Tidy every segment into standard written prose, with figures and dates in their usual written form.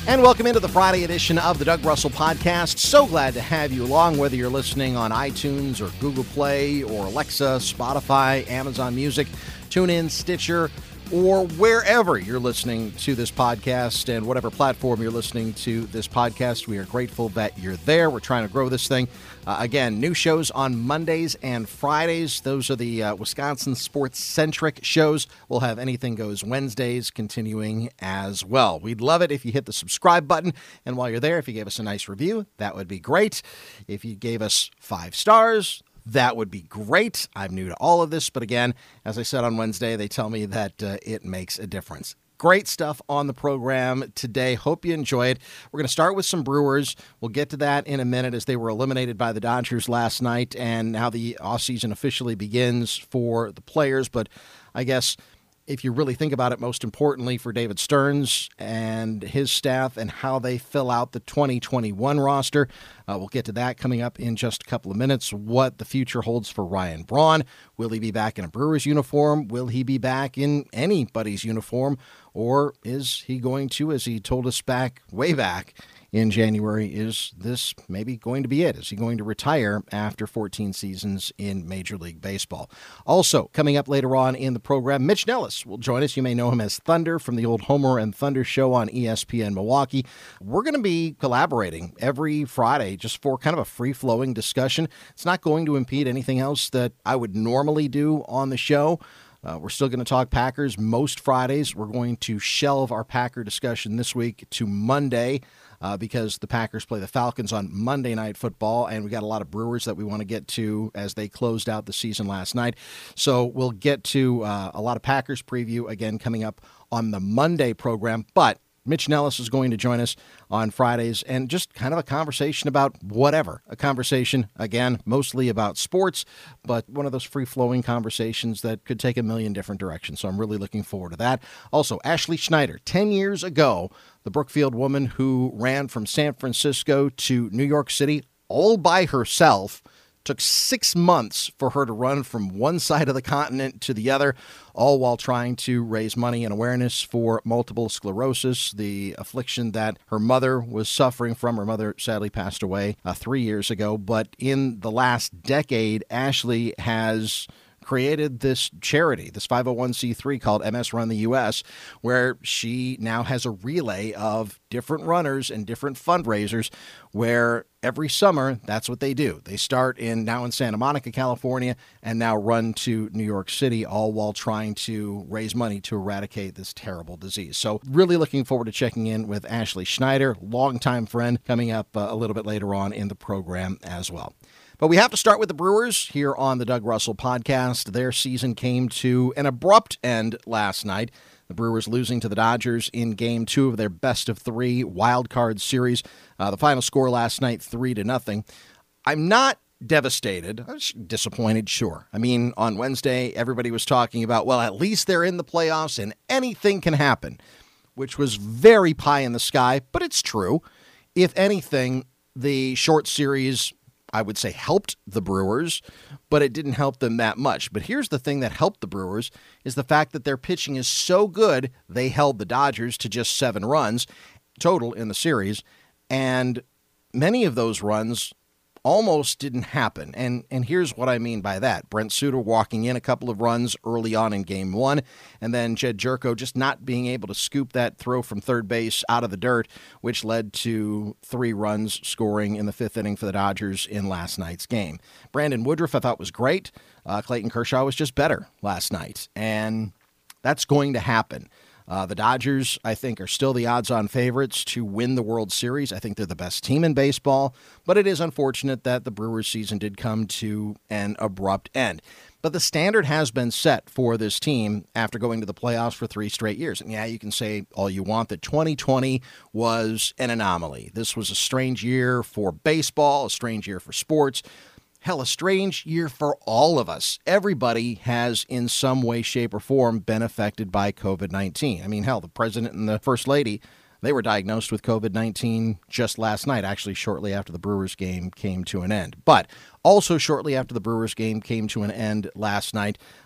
And welcome into the Friday edition of the Doug Russell Podcast. So glad to have you along, whether you're listening on iTunes or Google Play or Alexa, Spotify, Amazon Music, TuneIn, Stitcher, or wherever you're listening to this podcast and whatever platform you're listening to this podcast. We are grateful that you're there. We're trying to grow this thing. Again, new shows on Mondays and Fridays. Those are the Wisconsin sports-centric shows. We'll have Anything Goes Wednesdays continuing as well. We'd love it if you hit the subscribe button. And while you're there, if you gave us a nice review, that would be great. If you gave us 5 stars, that would be great. I'm new to all of this, but again, as I said on Wednesday, they tell me that it makes a difference. Great stuff on the program today. Hope you enjoy it. We're going to start with some Brewers. We'll get to that in a minute as they were eliminated by the Dodgers last night, and now the offseason officially begins for the players. But I guess if you really think about it, most importantly for David Stearns and his staff and how they fill out the 2021 roster. We'll get to that coming up in just a couple of minutes. What the future holds for Ryan Braun. Will he be back in a Brewers uniform? Will he be back in anybody's uniform? Or is he going to, as he told us way back in January, is this maybe going to be it? Is he going to retire after 14 seasons in Major League Baseball? Also, coming up later on in the program, Mitch Nellis will join us. You may know him as Thunder from the old Homer and Thunder show on ESPN Milwaukee. We're going to be collaborating every Friday just for kind of a free-flowing discussion. It's not going to impede anything else that I would normally do on the show. We're still going to talk Packers most Fridays. We're going to shelve our Packer discussion this week to Monday because the Packers play the Falcons on Monday Night Football, and we got a lot of Brewers that we want to get to as they closed out the season last night. So we'll get to a lot of Packers preview again coming up on the Monday program, but Mitch Nellis is going to join us on Fridays and just kind of a conversation about whatever. A conversation, again, mostly about sports, but one of those free-flowing conversations that could take a million different directions. So I'm really looking forward to that. Also, Ashley Schneider, 10 years ago, the Brookfield woman who ran from San Francisco to New York City all by herself. Took 6 months for her to run from one side of the continent to the other, all while trying to raise money and awareness for multiple sclerosis, the affliction that her mother was suffering from. Her mother sadly passed away 3 years ago. But in the last decade, Ashley has created this charity, this 501c3 called MS Run the US, where she now has a relay of different runners and different fundraisers where every summer, that's what they do. They start now in Santa Monica, California, and now run to New York City, all while trying to raise money to eradicate this terrible disease. So really looking forward to checking in with Ashley Schneider, longtime friend, coming up a little bit later on in the program as well. But we have to start with the Brewers here on the Doug Russell Podcast. Their season came to an abrupt end last night. The Brewers losing to the Dodgers in Game 2 of their best-of-3 wild card series. The final score last night, 3-0. I'm not devastated. I was disappointed, sure. I mean, on Wednesday, everybody was talking about, well, at least they're in the playoffs and anything can happen, which was very pie in the sky, but it's true. If anything, the short series, I would say, helped the Brewers, but it didn't help them that much. But here's the thing that helped the Brewers is the fact that their pitching is so good, they held the Dodgers to just 7 runs total in the series, and many of those runs almost didn't happen. And here's what I mean by that. Brent Suter walking in a couple of runs early on in Game 1, and then Jed Jerko just not being able to scoop that throw from third base out of the dirt, which led to 3 runs scoring in the 5th inning for the Dodgers in last night's game. Brandon Woodruff, I thought, was great. Clayton Kershaw was just better last night, and that's going to happen. The Dodgers, I think, are still the odds-on favorites to win the World Series. I think they're the best team in baseball, but it is unfortunate that the Brewers season did come to an abrupt end. But the standard has been set for this team after going to the playoffs for 3 straight years. And yeah, you can say all you want that 2020 was an anomaly. This was a strange year for baseball, a strange year for sports. Hell, a strange year for all of us. Everybody has, in some way, shape, or form, been affected by COVID-19. I mean, hell, the president and the first lady, they were diagnosed with COVID-19 just last night, actually shortly after the Brewers game came to an end. But also shortly after the Brewers game came to an end last night,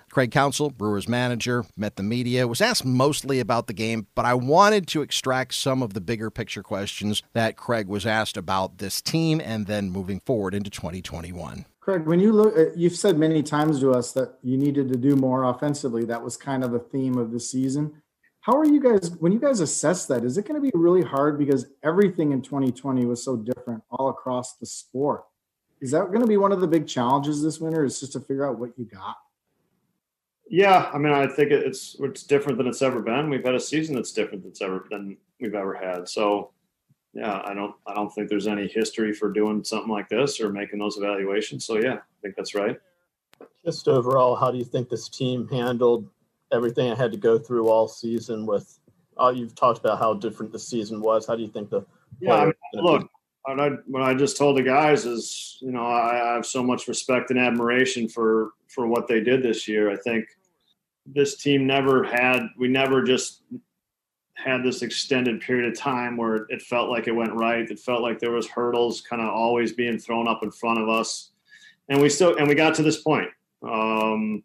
Craig Counsell, Brewers manager, met the media, was asked mostly about the game, but I wanted to extract some of the bigger picture questions that Craig was asked about this team and then moving forward into 2021. Craig, when you look, you've said many times to us that you needed to do more offensively. That was kind of a theme of the season. How are you guys, when you guys assess that, is it going to be really hard because everything in 2020 was so different all across the sport? Is that going to be one of the big challenges this winter, is just to figure out what you got? Yeah, I mean, I think it's different than it's ever been. We've had a season that's different than we've ever had. So, yeah, I don't think there's any history for doing something like this or making those evaluations. So, yeah, I think that's right. Just overall, how do you think this team handled everything it had to go through all season with you've talked about how different the season was. How do you think the look, what I just told the guys is, I have so much respect and admiration for what they did this year. I think this team we never just had this extended period of time where it felt like it went right. It felt like there was hurdles kind of always being thrown up in front of us. And we got to this point. We're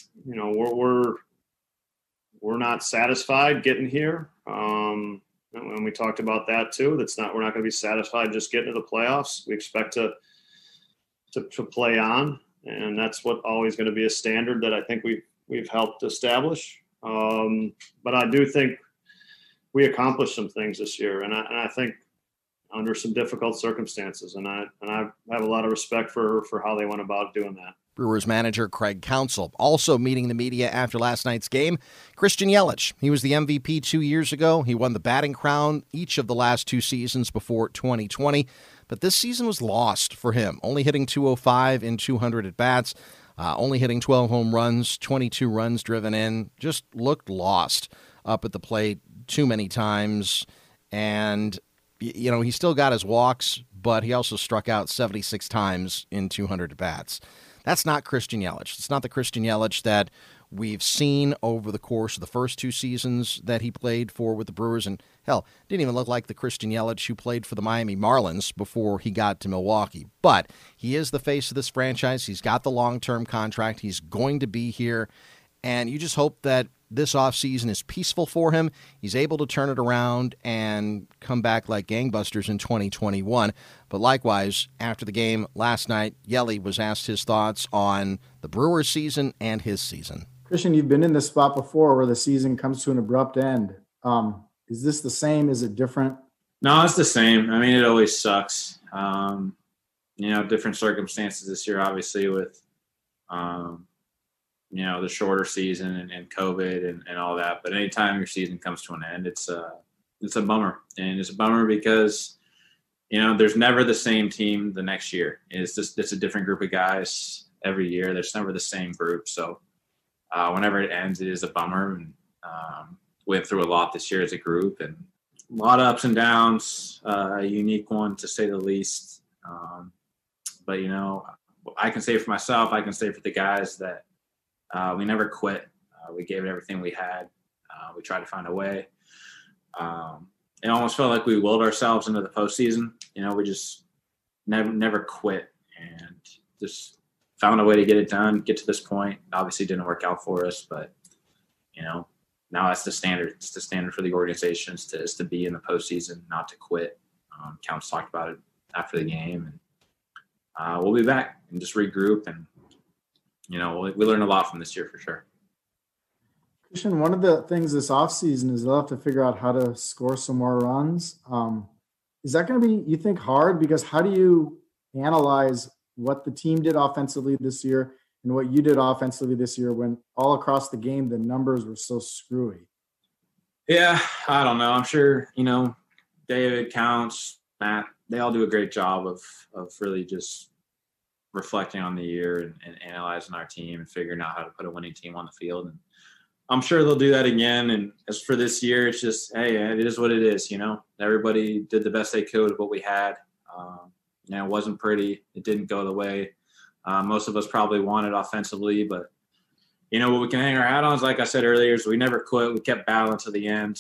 not satisfied getting here. And we talked about that too. We're not going to be satisfied just getting to the playoffs. We expect to play on, and that's what always going to be a standard that I think we've helped establish. But I do think we accomplished some things this year, and I think under some difficult circumstances, and I have a lot of respect for how they went about doing that. Brewers manager Craig Counsell also meeting the media after last night's game. Christian Yelich, he was the MVP 2 years ago. He won the batting crown each of the last 2 seasons before 2020, but this season was lost for him, only hitting .205 in 200 at-bats, only hitting 12 home runs, 22 runs driven in, just looked lost up at the plate too many times, and he still got his walks, but he also struck out 76 times in 200 at-bats. That's not Christian Yelich. It's not the Christian Yelich that we've seen over the course of the first 2 seasons that he played for with the Brewers. And, hell, didn't even look like the Christian Yelich who played for the Miami Marlins before he got to Milwaukee. But he is the face of this franchise. He's got the long-term contract. He's going to be here. And you just hope that this offseason is peaceful for him. He's able to turn it around and come back like gangbusters in 2021. But likewise, after the game last night, Yelly was asked his thoughts on the Brewers season and his season. Christian, you've been in this spot before where the season comes to an abrupt end. Is this the same? Is it different? No, it's the same. I mean, it always sucks. Different circumstances this year, obviously, with the shorter season and COVID and all that. But anytime your season comes to an end, it's a bummer. And it's a bummer because, there's never the same team the next year. It's a different group of guys every year. There's never the same group. So whenever it ends, it is a bummer. And went through a lot this year as a group and a lot of ups and downs, a unique one to say the least. But, I can say for myself, I can say for the guys that we never quit. We gave it everything we had. We tried to find a way. It almost felt like we willed ourselves into the postseason. We just never quit and just found a way to get it done, get to this point. Obviously didn't work out for us, but, now that's the standard. It's the standard for the organization is to be in the postseason, not to quit. Counts talked about it after the game. And we'll be back and just regroup and, we learned a lot from this year for sure. Christian, one of the things this offseason is they'll have to figure out how to score some more runs. Is that going to be, you think, hard? Because how do you analyze what the team did offensively this year and what you did offensively this year when all across the game the numbers were so screwy? Yeah, I don't know. I'm sure, David, Counts, Matt, they all do a great job of really just reflecting on the year and analyzing our team and figuring out how to put a winning team on the field. And I'm sure they'll do that again. And as for this year, it's just, hey, it is what it is. Everybody did the best they could with what we had. It wasn't pretty. It didn't go the way most of us probably wanted offensively, but what we can hang our hat on is, like I said earlier, is we never quit. We kept balance to the end.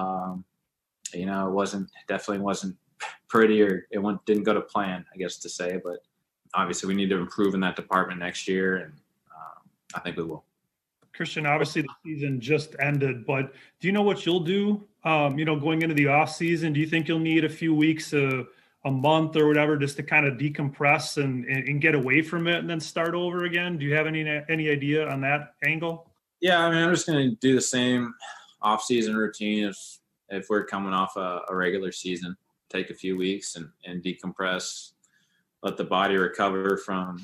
It definitely wasn't pretty, or it didn't go to plan, I guess to say, but obviously we need to improve in that department next year, and I think we will. Christian, obviously the season just ended, but do you know what you'll do, going into the off season? Do you think you'll need a few weeks, a month or whatever, just to kind of decompress and get away from it and then start over again? Do you have any idea on that angle? Yeah, I mean, I'm just going to do the same off-season routine if we're coming off a regular season. Take a few weeks and decompress, let the body recover from,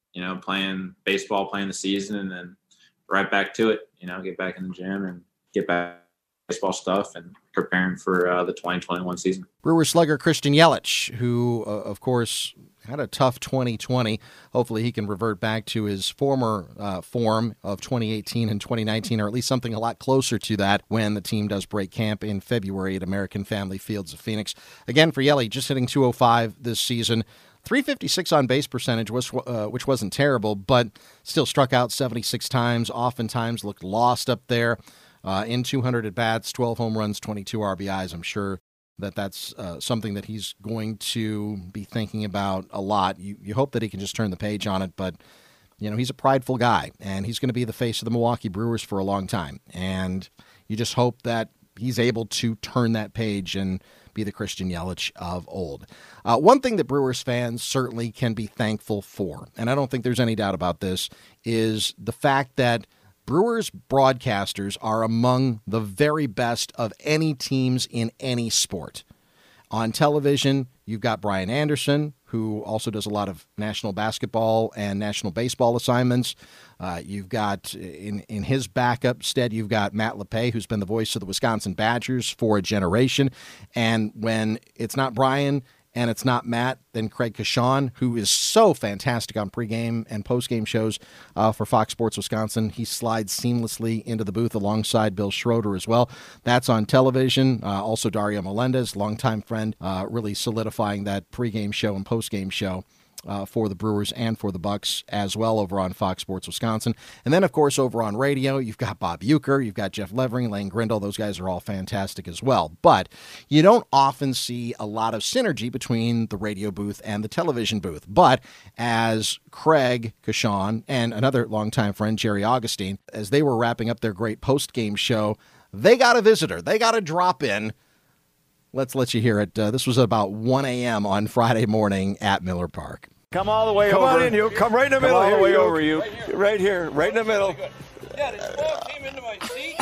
playing baseball, playing the season, and then right back to it, get back in the gym and get back to baseball stuff and preparing for the 2021 season. Brewer slugger Christian Yelich, who, of course, had a tough 2020. Hopefully he can revert back to his former form of 2018 and 2019, or at least something a lot closer to that when the team does break camp in February at American Family Fields of Phoenix. Again, for Yelich, just hitting .205 this season. .356 on base percentage, which wasn't terrible, but still struck out 76 times, oftentimes looked lost up there. In 200 at-bats, 12 home runs, 22 RBIs. I'm sure that's something that he's going to be thinking about a lot. You hope that he can just turn the page on it, but he's a prideful guy, and he's going to be the face of the Milwaukee Brewers for a long time. And you just hope that he's able to turn that page and be the Christian Yelich of old. One thing that Brewers fans certainly can be thankful for, and I don't think there's any doubt about this, is the fact that Brewers broadcasters are among the very best of any teams in any sport. On television, you've got Brian Anderson, who also does a lot of national basketball and national baseball assignments. You've got, in his backup stead, you've got Matt LePay, who's been the voice of the Wisconsin Badgers for a generation. And when it's not Brian and it's not Matt, then Craig Kashan, who is so fantastic on pregame and postgame shows for Fox Sports Wisconsin. He slides seamlessly into the booth alongside Bill Schroeder as well. That's on television. Also Dario Melendez, longtime friend, really solidifying that pregame show and postgame show for the Brewers and for the Bucks as well over on Fox Sports Wisconsin. And then, of course, over on radio, you've got Bob Uecker, you've got Jeff Levering, Lane Grindle. Those guys are all fantastic as well. But you don't often see a lot of synergy between the radio booth and the television booth. But as Craig Kashan and another longtime friend, Jerry Augustine, as they were wrapping up their great post-game show, they got a visitor. They got a drop-in. Let's let you hear it. This was about 1 a.m. on Friday morning at Miller Park. Come all the way over. Come on in, you. Come right in the middle. All the way you. over, you. Right here, right in the middle. Yeah, this ball came into my seat.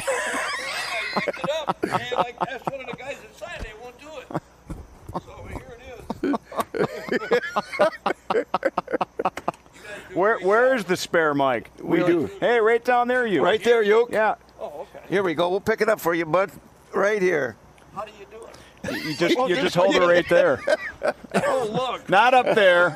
I picked it up, and I asked one of the guys inside, they won't do it. So here it is. Where's the spare mic? We do. Hey, right down there, you. Right there, you. Yeah. Oh, okay. Here we go. We'll pick it up for you, bud. Right here. How do you do it? You just hold it right there. Oh, look. Not up there.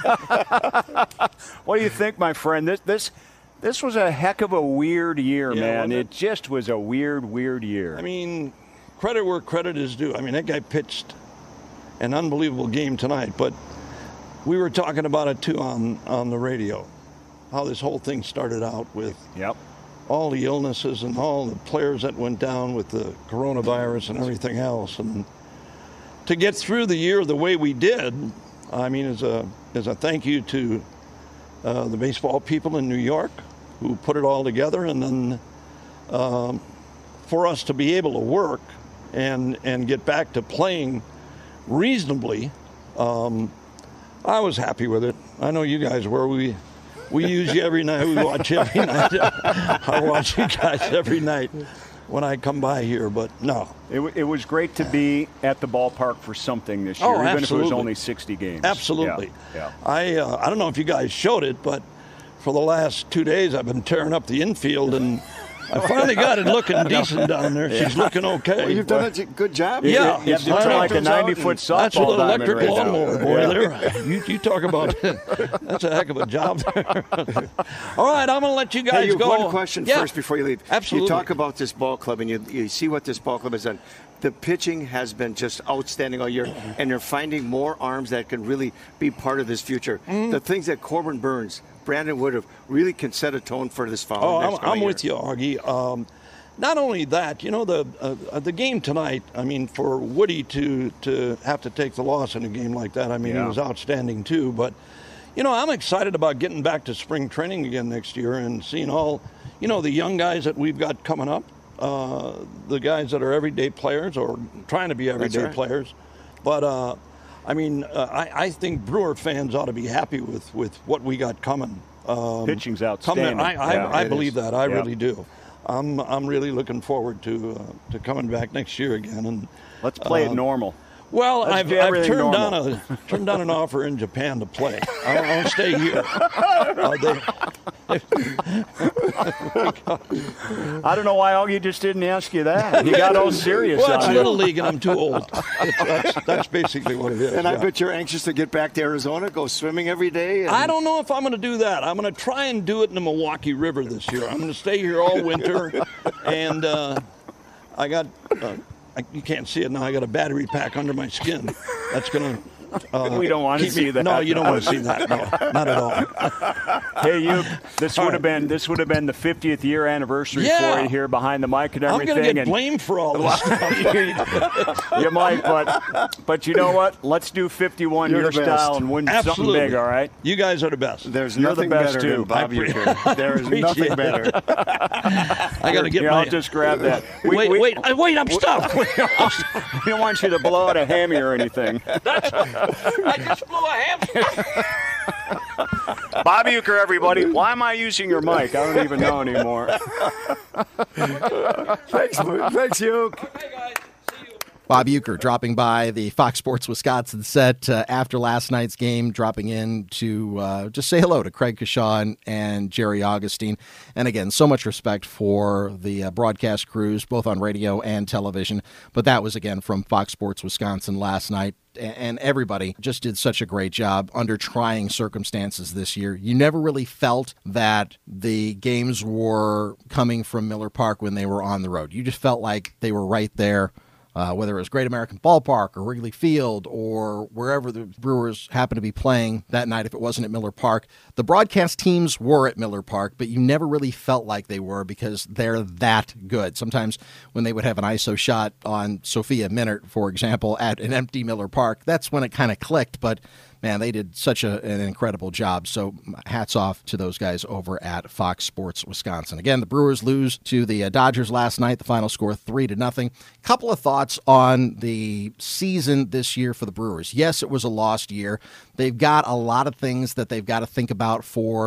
What do you think, my friend? This was a heck of a weird year, man. It just was a weird year. I mean, credit where credit is due. I mean, that guy pitched an unbelievable game tonight, but we were talking about it, too, on the radio, how this whole thing started out with all the illnesses and all the players that went down with the coronavirus and everything else. And to get through the year the way we did, I mean, as a thank you to the baseball people in New York who put it all together, and then for us to be able to work and get back to playing reasonably, I was happy with it. I know you guys were. We use you every night. We watch you every night. I watch you guys every night when I come by here, but no. It was great to be at the ballpark for something this year, even absolutely. if it was only 60 games. Absolutely. Yeah. I don't know if you guys showed it, but for the last 2 days I've been tearing up the infield, and I finally got it looking decent down there. She's looking okay. Well, you've done a good job. Yeah. It's like a 90-foot softball That's with an diamond electric right lawnmower, now. boy. There, you talk about that's a heck of a job there. All right, I'm going to let you guys Hey, go. one question first before you leave. Absolutely. You talk about this ball club, and you see what this ball club has done. The pitching has been just outstanding all year, and they're finding more arms that can really be part of this future. The things that Corbin Burns, Brandon Woodruff really can set a tone for this following I'm with you, Augie. Not only that, you know, the game tonight, I mean, for Woody to have to take the loss in a game like that, I mean, it was outstanding too. But, you know, I'm excited about getting back to spring training again next year and seeing all the young guys that we've got coming up, the guys that are everyday players or trying to be everyday players. But, I think Brewer fans ought to be happy with what we got coming. Pitching's outstanding. I believe that. I really do. I'm really looking forward to coming back next year again. And let's play it normal. Well, I've turned down an offer in Japan to play. I'll stay here. I don't know why Augie just didn't ask you that. He got all serious. Well, it's Little League, and I'm too old. That's basically what it is. And I bet you're anxious to get back to Arizona, go swimming every day. I don't know if I'm going to do that. I'm going to try and do it in the Milwaukee River this year. I'm going to stay here all winter, and I got. You can't see it now. I got a battery pack under my skin. That's going to. We don't want to see that. No, you don't want to see that. No, not at all. Hey, this would have been the 50th year anniversary for you here behind the mic and everything. I'm going to get blamed for all this stuff. You might, but you know what? Let's do 51 your style and win something big. All right. You guys are the best. There's nothing better than Bob Uecker. There is nothing better. I got to get I'll just grab that. Wait! I'm stuck. We don't want you to blow out a hammy or anything. I just blew a hamster. Bob Uecker, everybody. Why am I using your mic? I don't even know anymore. Thanks, Uecker. Okay, guys. See you. Bob Uecker dropping by the Fox Sports Wisconsin set after last night's game, dropping in to just say hello to Craig Kashaw and Jerry Augustine. And again, so much respect for the broadcast crews, both on radio and television. But that was, again, from Fox Sports Wisconsin last night. And everybody just did such a great job under trying circumstances this year. You never really felt that the games were coming from Miller Park when they were on the road. You just felt like they were right there, whether it was Great American Ballpark or Wrigley Field or wherever the Brewers happened to be playing that night if it wasn't at Miller Park. The broadcast teams were at Miller Park, but you never really felt like they were because they're that good. Sometimes when they would have an ISO shot on Sophia Minert, for example, at an empty Miller Park, that's when it kind of clicked, but man, they did such an incredible job. So hats off to those guys over at Fox Sports Wisconsin. Again, the Brewers lose to the Dodgers last night. The final score 3-0. Couple of thoughts on the season this year for the Brewers. Yes, it was a lost year. They've got a lot of things that they've got to think about for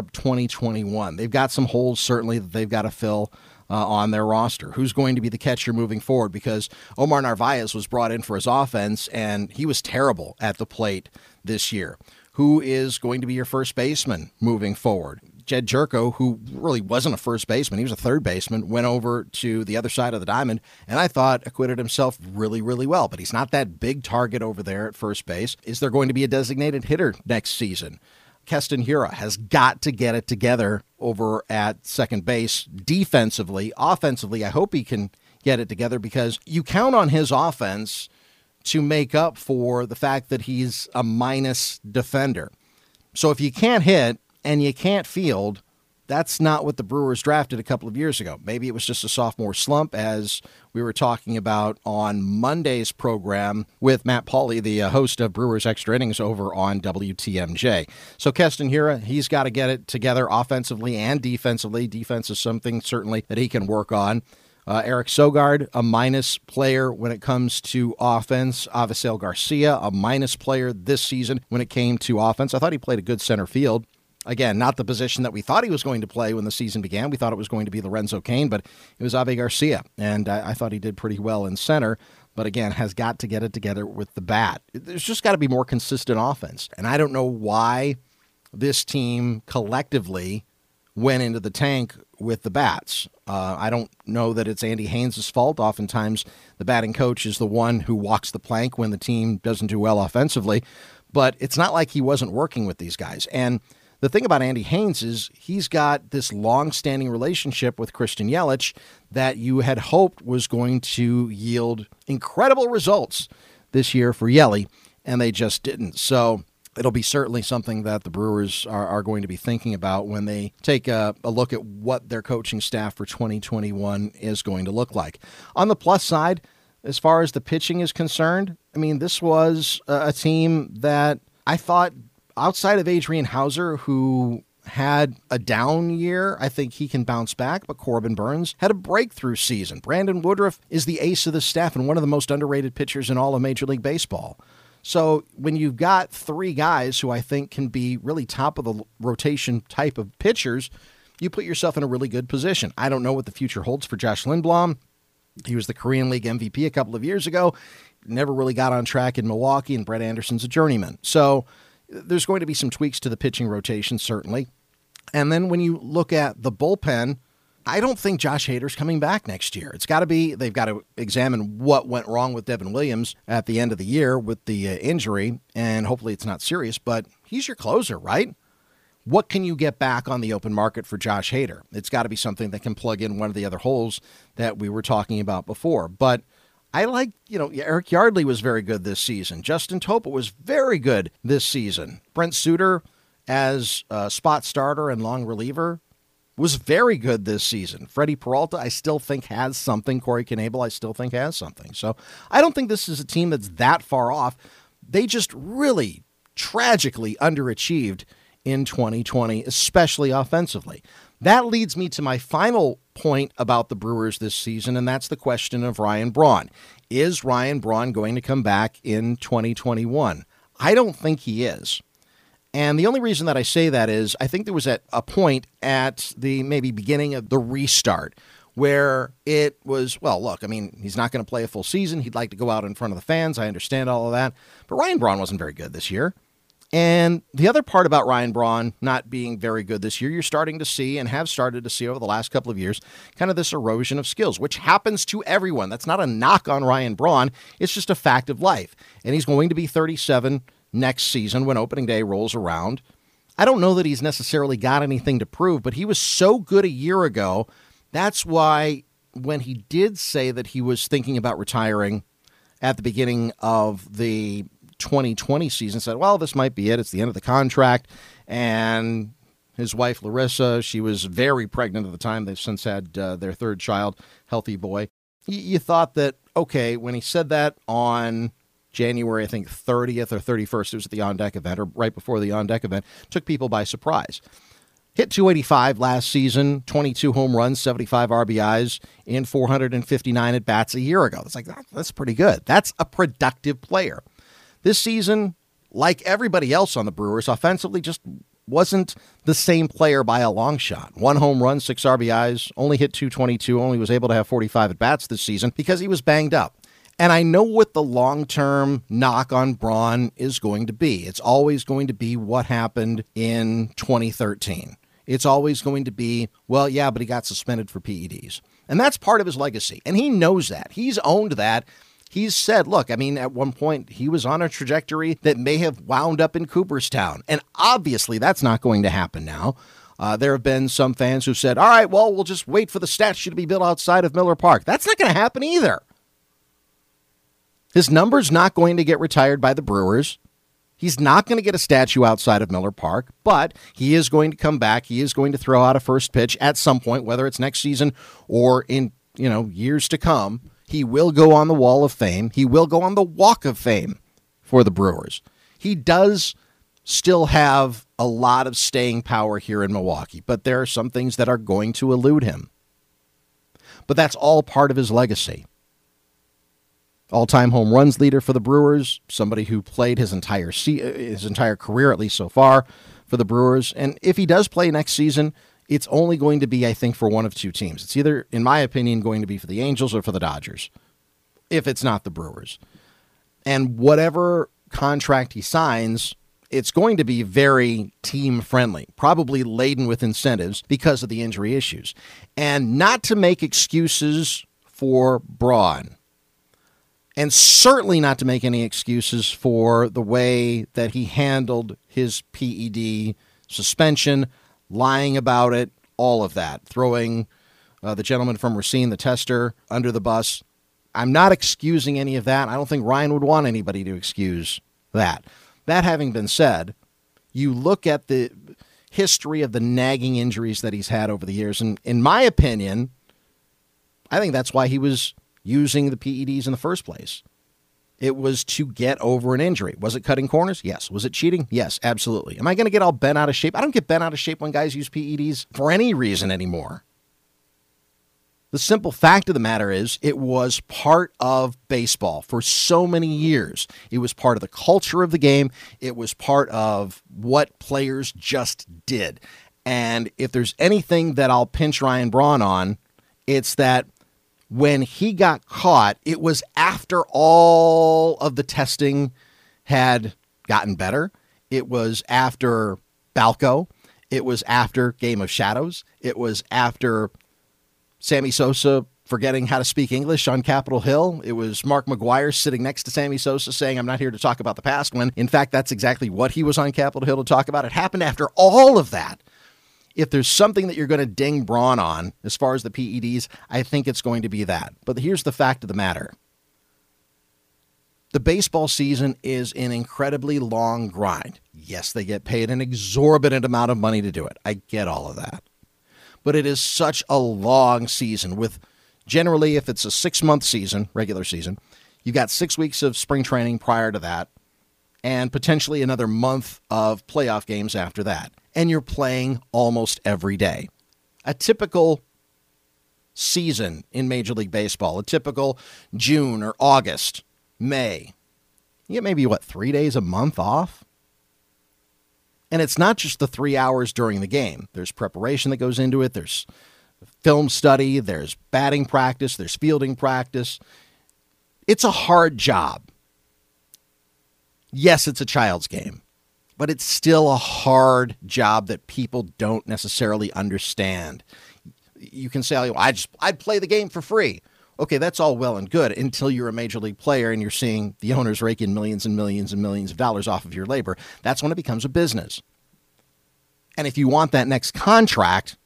2021. They've got some holes, certainly, that they've got to fill on their roster. Who's going to be the catcher moving forward? Because Omar Narvaez was brought in for his offense, and he was terrible at the plate this year. Who is going to be your first baseman moving forward? Jed Jerko, who really wasn't a first baseman, he was a third baseman, went over to the other side of the diamond, and I thought acquitted himself really, really well. But he's not that big target over there at first base. Is there going to be a designated hitter next season? Keston Hiura has got to get it together over at second base defensively. Offensively, I hope he can get it together because you count on his offense to make up for the fact that he's a minus defender. So if you can't hit and you can't field, that's not what the Brewers drafted a couple of years ago. Maybe it was just a sophomore slump, as we were talking about on Monday's program with Matt Pauley, the host of Brewers Extra Innings over on WTMJ. So Keston Hiura, he's got to get it together offensively and defensively. Defense is something certainly that he can work on. Eric Sogard, a minus player when it comes to offense. Avisail Garcia, a minus player this season when it came to offense. I thought he played a good center field. Again, not the position that we thought he was going to play when the season began. We thought it was going to be Lorenzo Cain, but it was Avi Garcia, and I thought he did pretty well in center, but again, has got to get it together with the bat. There's just got to be more consistent offense, and I don't know why this team collectively went into the tank with the bats. I don't know that it's Andy Haynes' fault. Oftentimes, the batting coach is the one who walks the plank when the team doesn't do well offensively, but it's not like he wasn't working with these guys, and the thing about Andy Haynes is he's got this long-standing relationship with Christian Yelich that you had hoped was going to yield incredible results this year for Yelly, and they just didn't. So it'll be certainly something that the Brewers are going to be thinking about when they take a look at what their coaching staff for 2021 is going to look like. On the plus side, as far as the pitching is concerned, I mean, this was a team that I thought, outside of Adrian Hauser, who had a down year. I think he can bounce back, but Corbin Burnes had a breakthrough season. Brandon Woodruff is the ace of the staff and one of the most underrated pitchers in all of Major League Baseball. So when you've got three guys who I think can be really top of the rotation type of pitchers, you put yourself in a really good position. I don't know what the future holds for Josh Lindblom. He was the Korean League MVP a couple of years ago. Never really got on track in Milwaukee, and Brett Anderson's a journeyman. So there's going to be some tweaks to the pitching rotation, certainly. And then when you look at the bullpen, I don't think Josh Hader's coming back next year. It's got to be, they've got to examine what went wrong with Devin Williams at the end of the year with the injury, and hopefully it's not serious, but he's your closer, right? What can you get back on the open market for Josh Hader? It's got to be something that can plug in one of the other holes that we were talking about before. But I like, Eric Yardley was very good this season. Justin Topa was very good this season. Brent Suter as a spot starter and long reliever was very good this season. Freddie Peralta, I still think has something. Corey Knebel, I still think has something. So I don't think this is a team that's that far off. They just really tragically underachieved in 2020, especially offensively. That leads me to my final point about the Brewers this season, and that's the question of Ryan Braun. Is Ryan Braun going to come back in 2021? I don't think he is. And the only reason that I say that is I think there was at a point at the maybe beginning of the restart where it was, well, look, I mean, he's not going to play a full season. He'd like to go out in front of the fans. I understand all of that. But Ryan Braun wasn't very good this year. And the other part about Ryan Braun not being very good this year, you're starting to see and have started to see over the last couple of years kind of this erosion of skills, which happens to everyone. That's not a knock on Ryan Braun. It's just a fact of life. And he's going to be 37 next season when opening day rolls around. I don't know that he's necessarily got anything to prove, but he was so good a year ago. That's why when he did say that he was thinking about retiring at the beginning of the 2020 season, said, well, this might be it. It's the end of the contract. And his wife, Larissa, she was very pregnant at the time. They've since had their third child, healthy boy. You thought that, okay, when he said that on January, I think 30th or 31st, it was at the On Deck event, or right before the On Deck event, took people by surprise. Hit 285 last season, 22 home runs, 75 RBIs in 459 at-bats a year ago. It's like, that's pretty good. That's a productive player. This season, like everybody else on the Brewers, offensively just wasn't the same player by a long shot. 1 home run, 6 RBIs, only hit 222, only was able to have 45 at-bats this season because he was banged up. And I know what the long-term knock on Braun is going to be. It's always going to be what happened in 2013. It's always going to be, well, yeah, but he got suspended for PEDs. And that's part of his legacy. And he knows that. He's owned that. He's said, look, I mean, at one point, he was on a trajectory that may have wound up in Cooperstown. And obviously, that's not going to happen now. There have been some fans who said, all right, well, we'll just wait for the statue to be built outside of Miller Park. That's not going to happen either. His number's not going to get retired by the Brewers. He's not going to get a statue outside of Miller Park, but he is going to come back. He is going to throw out a first pitch at some point, whether it's next season or in, years to come. He will go on the Wall of Fame. He will go on the Walk of Fame for the Brewers. He does still have a lot of staying power here in Milwaukee, but there are some things that are going to elude him. But that's all part of his legacy. All-time home runs leader for the Brewers, somebody who played his entire career, at least so far, for the Brewers. And if he does play next season, it's only going to be, I think, for one of two teams. It's either, in my opinion, going to be for the Angels or for the Dodgers, if it's not the Brewers. And whatever contract he signs, it's going to be very team-friendly, probably laden with incentives because of the injury issues. And not to make excuses for Braun, and certainly not to make any excuses for the way that he handled his PED suspension, lying about it, all of that, throwing the gentleman from Racine, the tester, under the bus. I'm not excusing any of that. I don't think Ryan would want anybody to excuse that. That having been said, you look at the history of the nagging injuries that he's had over the years, and in my opinion, I think that's why he was using the PEDs in the first place. It was to get over an injury. Was it cutting corners? Yes. Was it cheating? Yes, absolutely. Am I going to get all bent out of shape? I don't get bent out of shape when guys use PEDs for any reason anymore. The simple fact of the matter is it was part of baseball for so many years. It was part of the culture of the game. It was part of what players just did. And if there's anything that I'll pinch Ryan Braun on, it's that when he got caught, it was after all of the testing had gotten better. It was after Balco. It was after Game of Shadows. It was after Sammy Sosa forgetting how to speak English on Capitol Hill. It was Mark McGwire sitting next to Sammy Sosa saying, I'm not here to talk about the past, when in fact that's exactly what he was on Capitol Hill to talk about. It happened after all of that. If there's something that you're going to ding Braun on as far as the PEDs, I think it's going to be that. But here's the fact of the matter. The baseball season is an incredibly long grind. Yes, they get paid an exorbitant amount of money to do it. I get all of that. But it is such a long season with generally, if it's a 6-month season, regular season, you've got 6 weeks of spring training prior to that and potentially another month of playoff games after that. And you're playing almost every day. A typical season in Major League Baseball, a typical June or August, May, you get maybe, 3 days a month off? And it's not just the 3 hours during the game. There's preparation that goes into it. There's film study. There's batting practice. There's fielding practice. It's a hard job. Yes, it's a child's game, but it's still a hard job that people don't necessarily understand. You can say, I'd play the game for free. Okay, that's all well and good until you're a major league player and you're seeing the owners rake in millions and millions and millions of dollars off of your labor. That's when it becomes a business. And if you want that next contract,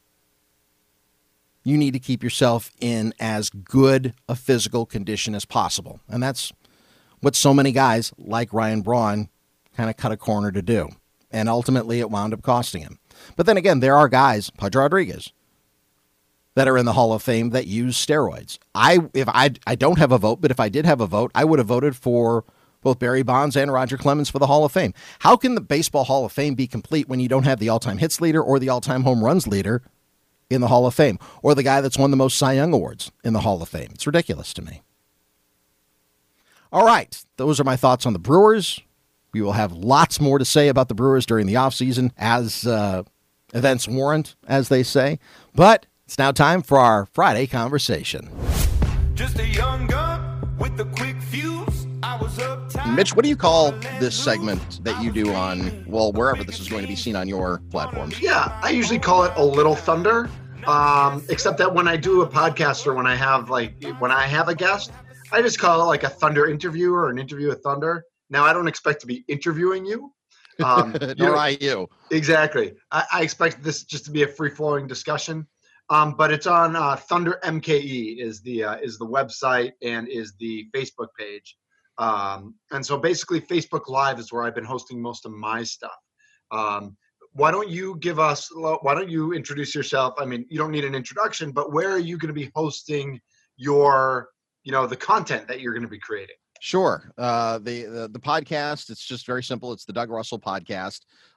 you need to keep yourself in as good a physical condition as possible. And that's what so many guys like Ryan Braun kind of cut a corner to do. And ultimately it wound up costing him. But then again, there are guys, Pudge Rodriguez, that are in the Hall of Fame that use steroids. I don't have a vote, but if I did have a vote, I would have voted for both Barry Bonds and Roger Clemens for the Hall of Fame. How can the Baseball Hall of Fame be complete when you don't have the all-time hits leader or the all-time home runs leader in the Hall of Fame, or the guy that's won the most Cy Young awards in the Hall of Fame? It's ridiculous to me. All right, those are my thoughts on the Brewers. We will have lots more to say about the Brewers during the offseason as events warrant, as they say. But it's now time for our Friday conversation. Just a young gun with a quick fuse. I was uptight. Mitch, what do you call this segment that you do on, well, wherever this is going to be seen on your platforms? Yeah, I usually call it a little thunder. Except that when I do a podcast or when I have a guest, I just call it like a thunder interview or an interview with thunder. Now, I don't expect to be interviewing you. Nor I you. Exactly. I expect this just to be a free-flowing discussion. But it's on Thunder MKE is the website and is the Facebook page. And so basically Facebook Live is where I've been hosting most of my stuff. Why don't you introduce yourself? I mean, you don't need an introduction, but where are you going to be hosting your, the content that you're going to be creating? Sure. The podcast, it's just very simple. It's the Doug Russell Podcast.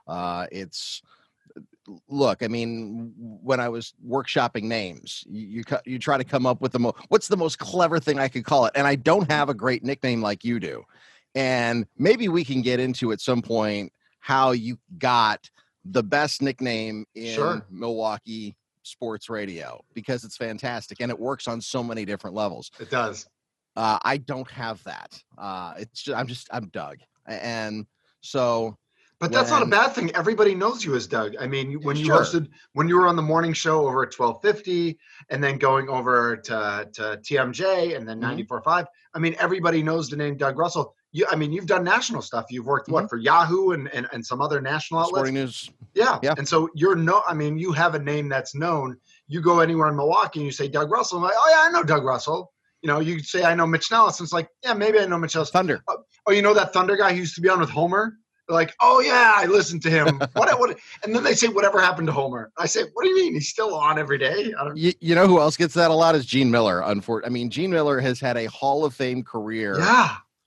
Look, I mean, when I was workshopping names, you try to come up with what's the most clever thing I could call it? And I don't have a great nickname like you do. And maybe we can get into at some point how you got the best nickname in Milwaukee sports radio, because it's fantastic and it works on so many different levels. It does. I don't have that. I'm Doug. And so. But that's not a bad thing. Everybody knows you as Doug. I mean, when you were on the morning show over at 1250 and then going over to TMJ and then 94.5, I mean, everybody knows the name Doug Russell. You've done national stuff. You've worked for Yahoo and some other national outlets. Sporting News. Yeah. And so you have a name that's known. You go anywhere in Milwaukee and you say Doug Russell. I'm like, oh yeah, I know Doug Russell. You say I know Mitch Nelson. It's like, yeah, maybe I know Mitch Nelson. Thunder. Oh, you know that Thunder guy who used to be on with Homer? They're like, oh yeah, I listened to him. What? And then they say, whatever happened to Homer? I say, what do you mean? He's still on every day. You know who else gets that a lot is Gene Miller. Gene Miller has had a Hall of Fame career. Yeah.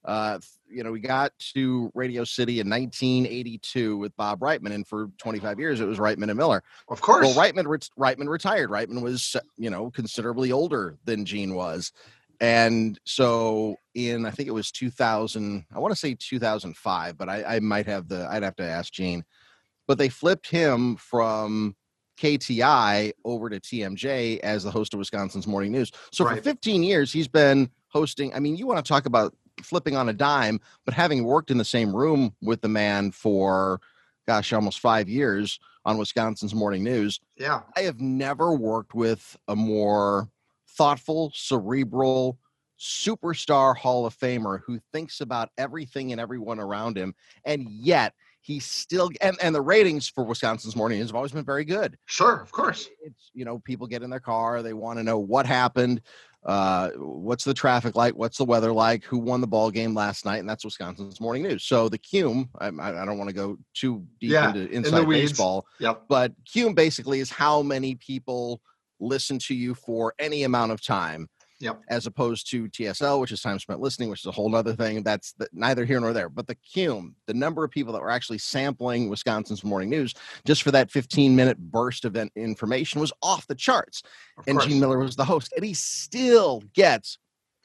We got to Radio City in 1982 with Bob Reitman, and for 25 years it was Reitman and Miller. Of course. Well, Reitman retired. Reitman was, considerably older than Gene was. And so I think it was 2000, I want to say 2005, but I might have I'd have to ask Gene, but they flipped him from KTI over to TMJ as the host of Wisconsin's Morning News. So for 15 years, he's been hosting. I mean, you want to talk about flipping on a dime, but having worked in the same room with the man for, almost 5 years on Wisconsin's Morning News. Yeah. I have never worked with a more thoughtful, cerebral, superstar Hall of Famer who thinks about everything and everyone around him. And yet he's still, and the ratings for Wisconsin's Morning News have always been very good. Sure, of course. It's, people get in their car, they want to know what happened, what's the traffic like, what's the weather like, who won the ball game last night, and that's Wisconsin's Morning News. So the Cume, I don't want to go too deep into inside baseball, but Cume basically is how many people listen to you for any amount of time. As opposed to TSL, which is time spent listening, which is a whole other thing. That's neither here nor there. But the Cume, the number of people that were actually sampling Wisconsin's Morning News just for that 15-minute burst of information was off the charts. And Gene Miller was the host, and he still gets.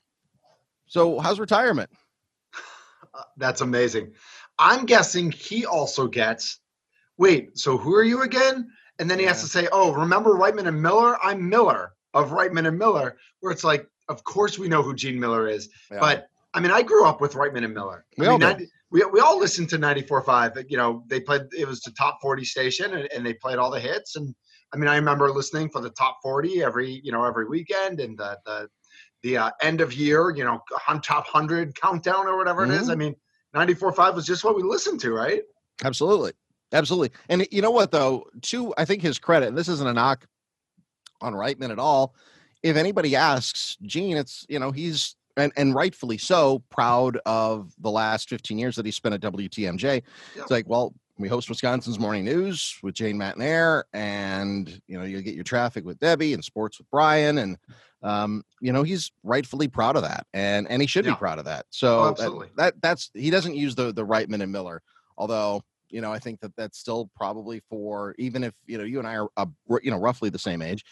So how's retirement? That's amazing. I'm guessing he also gets, wait, so who are you again? And then he has to say, oh, remember Reitman and Miller? I'm Miller of Reitman and Miller, where it's like, of course we know who Gene Miller is. Yeah. But I mean, I grew up with Reitman and Miller. We all listened to 94.5. They played, it was the top 40 station, and they played all the hits. And I mean, I remember listening for the top 40 every weekend, and the end of year, top 100 countdown or whatever it is. I mean, 94.5 was just what we listened to, right? Absolutely. And you know what, though, I think his credit, and this isn't a knock on Reitman at all. If anybody asks Gene, it's, he's, and rightfully so, proud of the last 15 years that he spent at WTMJ. Yep. It's like, well, we host Wisconsin's Morning News with Jane Matinaire, and, you get your traffic with Debbie and sports with Brian. And, he's rightfully proud of that, and he should be proud of that. So that's, he doesn't use the Reitman and Miller, although, I think that's still probably for, even if, you and I are, roughly the same age,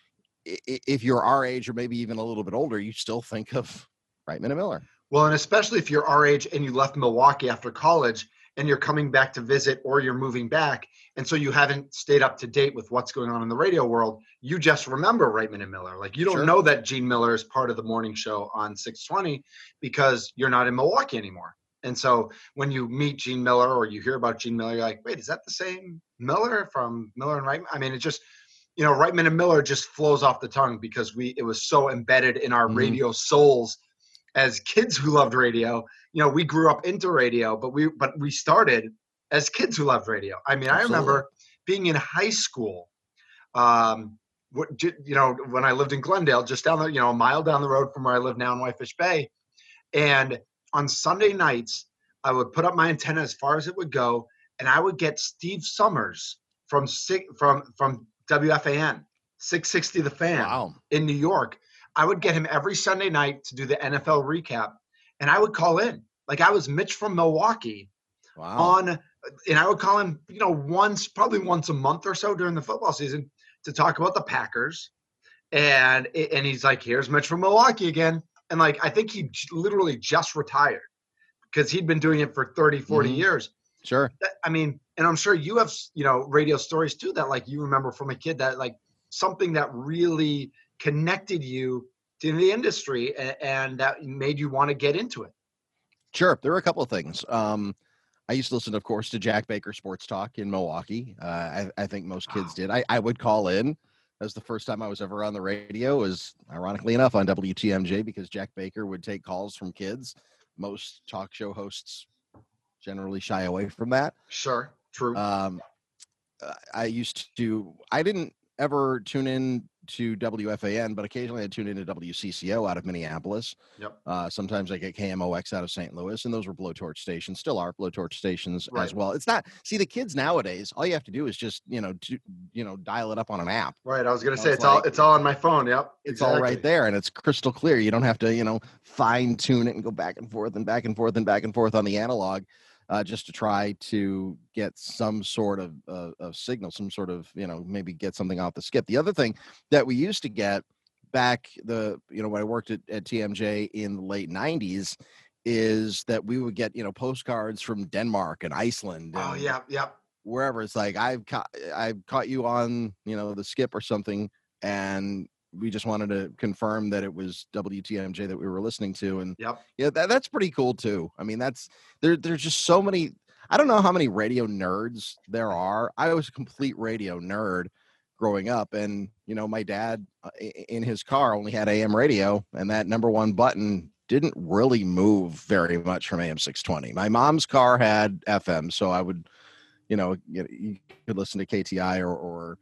if you're our age or maybe even a little bit older, you still think of Reitman and Miller. Well, and especially if you're our age and you left Milwaukee after college and you're coming back to visit, or you're moving back, and so you haven't stayed up to date with what's going on in the radio world, you just remember Reitman and Miller. Like, you don't know that Gene Miller is part of the morning show on 620 because you're not in Milwaukee anymore. And so when you meet Gene Miller or you hear about Gene Miller, you're like, wait, is that the same Miller from Miller and Reitman? I mean, it just, Reitman and Miller just flows off the tongue because it was so embedded in our radio souls as kids who loved radio. We grew up into radio, but we started as kids who loved radio. I mean, I remember being in high school, when I lived in Glendale, just down the, a mile down the road from where I live now in Whitefish Bay. And on Sunday nights, I would put up my antenna as far as it would go, and I would get Steve Summers from WFAN, 660 The Fan in New York. I would get him every Sunday night to do the NFL recap, and I would call in. Like, I was Mitch from Milwaukee and I would call him, probably once a month or so during the football season to talk about the Packers. And he's like, here's Mitch from Milwaukee again. And like, I think he literally just retired because he'd been doing it for 30, 40 years. Sure. I mean, and I'm sure you have, radio stories too, that like you remember from a kid, that like something that really connected you to the industry and that made you want to get into it. Sure. There were a couple of things. I used to listen, of course, to Jack Baker Sports Talk in Milwaukee. I think most kids did. I would call in. That was the first time I was ever on the radio, was ironically enough on WTMJ, because Jack Baker would take calls from kids. Most talk show hosts generally shy away from that. Sure. True. I didn't ever tune in to WFAN, but occasionally I tune into WCCO out of Minneapolis. Yep. Sometimes I get KMOX out of St. Louis, and those were blowtorch stations, still are blowtorch stations Right. as well. It's not, see, the kids nowadays, all you have to do is just, dial it up on an app. Right. I was going to You know, say, it's it's all on my phone. Yep. It's all right there, and it's crystal clear. You don't have to, fine tune it and go back and forth and back and forth and back and forth on the analog. Just to try to get some sort of signal, some sort of, maybe get something off the skip. The other thing that we used to get back when I worked at TMJ in the late 90s is that we would get, postcards from Denmark and Iceland. Oh, and yeah. wherever. It's like, I've caught you on, the skip or something. And we just wanted to confirm that it was WTMJ that we were listening to. And that's pretty cool too. I mean, there's just so many, I don't know how many radio nerds there are. I was a complete radio nerd growing up, and, my dad in his car only had AM radio, and that number one button didn't really move very much from AM 620. My mom's car had FM. So I would, you could listen to KTI or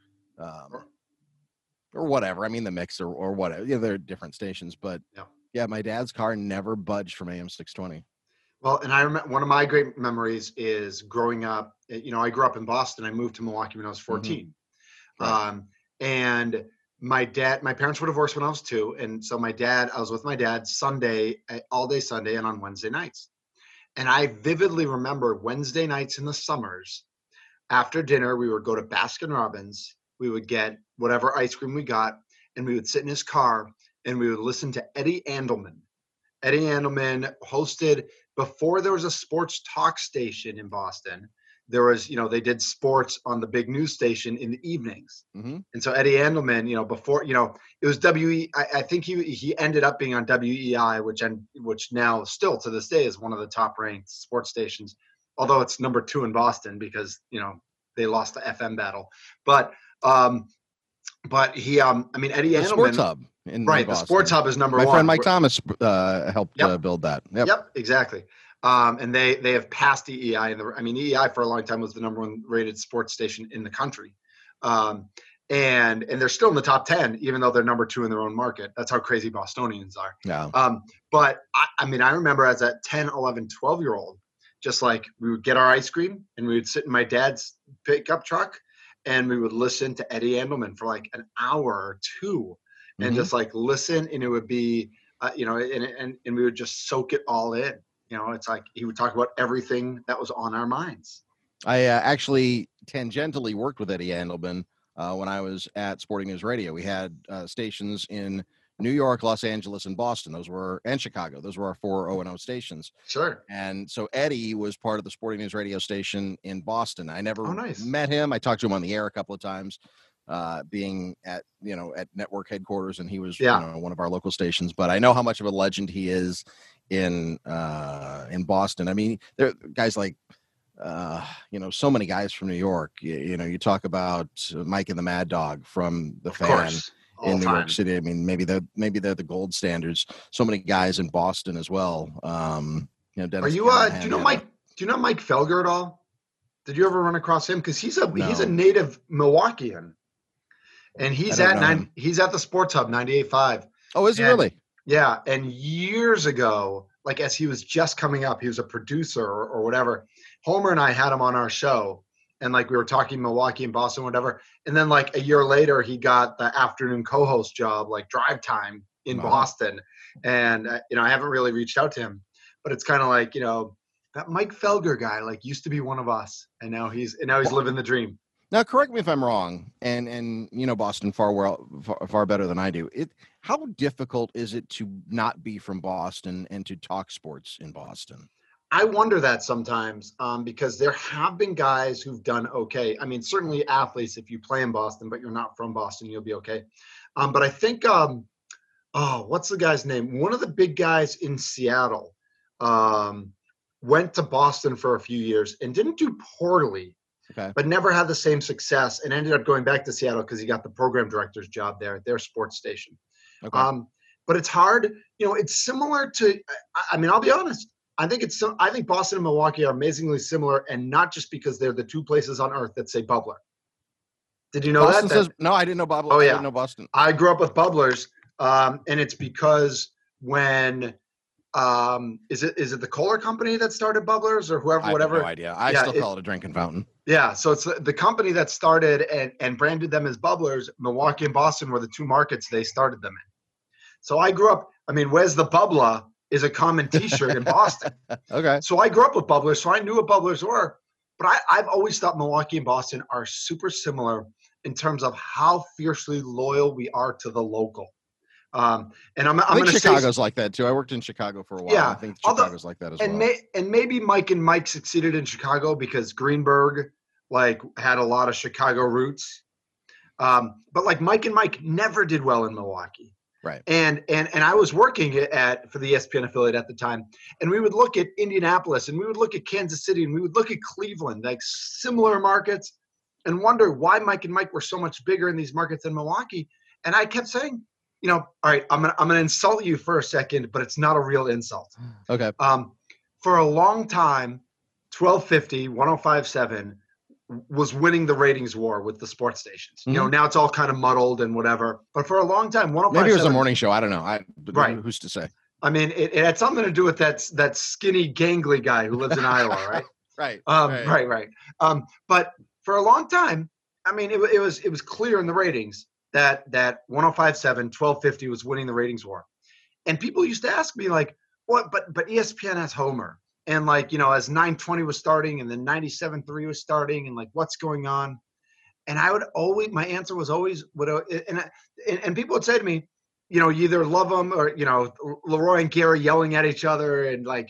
whatever. I mean, the mix or whatever. Yeah, there are different stations, but my dad's car never budged from AM 620. Well, and I remember one of my great memories is growing up. I grew up in Boston. I moved to Milwaukee when I was 14. Right. And my parents were divorced when I was 2. And so I was with my dad Sunday, all day Sunday, and on Wednesday nights. And I vividly remember Wednesday nights in the summers, after dinner, we would go to Baskin Robbins. We would get whatever ice cream we got, and we would sit in his car, and we would listen to Eddie Andelman. Eddie Andelman hosted, before there was a sports talk station in Boston, there was, they did sports on the big news station in the evenings. Mm-hmm. And so Eddie Andelman, before, it was I think he ended up being on WEI, which now still to this day is one of the top ranked sports stations, although it's number 2 in Boston because, they lost the FM battle. But he, Eddie Andelman. Sports Hub. The Sports Hub is number 1. My friend Mike Thomas helped build that. Yep, exactly. And they have passed EEI. EEI for a long time was the number 1 rated sports station in the country. And they're still in the top 10, even though they're number 2 in their own market. That's how crazy Bostonians are. Yeah. But I remember as a 10, 11, 12-year-old, just like we would get our ice cream and we would sit in my dad's pickup truck and we would listen to Eddie Andelman for like an hour or 2 and just like listen. And it would be, and we would just soak it all in. It's like he would talk about everything that was on our minds. I actually tangentially worked with Eddie Andelman when I was at Sporting News Radio. We had stations in New York, Los Angeles, and Boston. And Chicago. Those were our 4 O&O stations. Sure. And so Eddie was part of the Sporting News Radio station in Boston. I never nice. met him. I talked to him on the air a couple of times, being at network headquarters, and he was one of our local stations. But I know how much of a legend he is in Boston. I mean, there are guys like so many guys from New York. You talk about Mike and the Mad Dog from the Fan in New York City. I mean, maybe they're the gold standards. So many guys in Boston as well. Dennis Are you? Do you know Mike? Do you know Mike Felger at all? Did you ever run across him? Because he's a native Milwaukeean, and he's at the Sports Hub 98.5. Oh, is he really? Yeah, and years ago, like as he was just coming up, he was a producer or whatever. Homer and I had him on our show, and like we were talking Milwaukee and Boston, whatever. And then like a year later, he got the afternoon co-host job, like Drive Time in Boston. And I haven't really reached out to him, but it's kind of like that Mike Felger guy like used to be one of us, and now he's living the dream. Now, correct me if I'm wrong, and Boston far better than I do. How difficult is it to not be from Boston and to talk sports in Boston? I wonder that sometimes because there have been guys who've done okay. I mean, certainly athletes, if you play in Boston, but you're not from Boston, you'll be okay. But I think, what's the guy's name? One of the big guys in Seattle went to Boston for a few years and didn't do poorly. Okay. But never had the same success and ended up going back to Seattle because he got the program director's job there at their sports station. Okay. But it's hard. It's similar to, I'll be honest. I think Boston and Milwaukee are amazingly similar, and not just because they're the 2 places on earth that say bubbler. Did you know Boston that? says no. I didn't know Bob. Oh, yeah. I didn't know Boston. I grew up with Bubblers, and it's because when is it the Kohler company that started Bubblers or whoever, I whatever? have no idea. I still call it a drinking fountain. Yeah, so it's the company that started and branded them as Bubblers. Milwaukee and Boston were the two markets they started them in. So I grew up. I mean, where's the Bubbler is a common T-shirt in Boston. Okay. So I grew up with Bubblers, so I knew what Bubblers were. But I've always thought Milwaukee and Boston are super similar in terms of how fiercely loyal we are to the local. And I'm I think going to say Chicago's like that too. I worked in Chicago for a while. Yeah, I think Chicago's like that as well. and maybe Mike and Mike succeeded in Chicago because Greenberg had a lot of Chicago roots. But like Mike and Mike never did well in Milwaukee. Right. And I was working for the ESPN affiliate at the time, and we would look at Indianapolis and we would look at Kansas City and we would look at Cleveland, like similar markets, and wonder why Mike and Mike were so much bigger in these markets than Milwaukee. And I kept saying, all right, I'm gonna insult you for a second, but it's not a real insult. Okay. For a long time, 1250, 105.7 was winning the ratings war with the sports stations. Mm-hmm. Now it's all kind of muddled and whatever. But for a long time, 105.7. Maybe it was a morning show. I don't know. Right. Who's to say? I mean, it had something to do with that skinny, gangly guy who lives in Iowa, right? Right. Right. But for a long time, I mean, it was clear in the ratings that 105.7, 1250 was winning the ratings war. And people used to ask me like, what? But ESPN has Homer. And as 920 was starting and then 97.3 was starting and what's going on? And my answer was always, and people would say to me, you either love them or, Leroy and Gary yelling at each other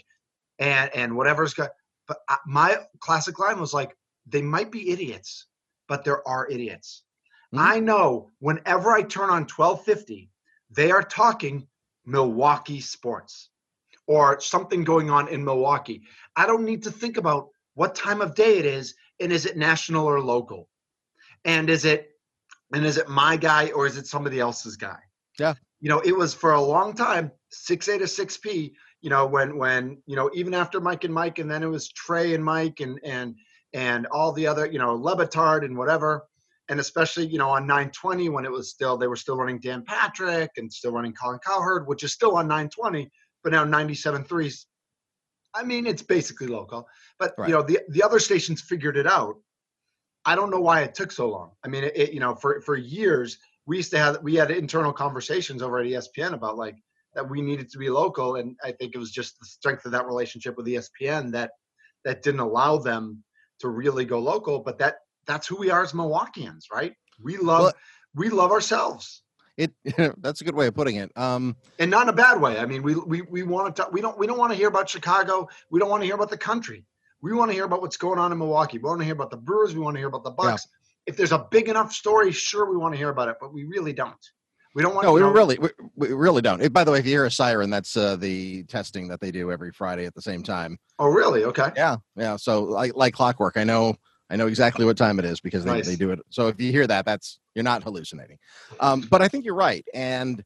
and whatever's got. But my classic line was they might be idiots, but there are idiots. Mm-hmm. I know whenever I turn on 1250, they are talking Milwaukee sports or something going on in Milwaukee. I don't need to think about what time of day it is and is it national or local, and is it my guy or is it somebody else's guy? Yeah. It was for a long time 6A to 6P. When even after Mike and Mike, and then it was Trey and Mike and all the other Lebitard and whatever. And especially, on 920 when they were still running Dan Patrick and still running Colin Cowherd, which is still on 920, but now 97.3's. I mean, it's basically local. But, right. The other stations figured it out. I don't know why it took so long. I mean, for years, we had internal conversations over at ESPN about that we needed to be local. And I think it was just the strength of that relationship with ESPN that didn't allow them to really go local. But that's who we are as Milwaukeeans, right? We love ourselves. That's a good way of putting it. And not in a bad way. I mean, we want to. We don't want to hear about Chicago. We don't want to hear about the country. We want to hear about what's going on in Milwaukee. We want to hear about the Brewers. We want to hear about the Bucks. Yeah. If there's a big enough story, sure, we want to hear about it, but we really don't. We don't want. No, we really don't. By the way, if you hear a siren, that's the testing that they do every Friday at the same time. Oh, really? Okay. Yeah. So like clockwork, I know exactly what time it is because they do it. So if you hear that, you're not hallucinating. But I think you're right. And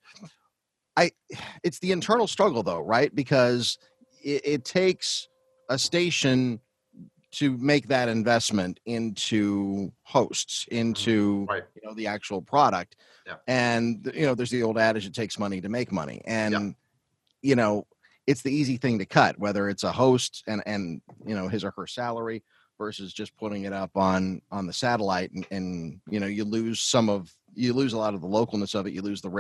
it's the internal struggle though, right? Because it takes a station to make that investment into hosts, into the actual product. Yeah. And there's the old adage, it takes money to make money. And it's the easy thing to cut, whether it's a host and his or her salary versus just putting it up on the satellite, and you lose a lot of the localness of it. You lose the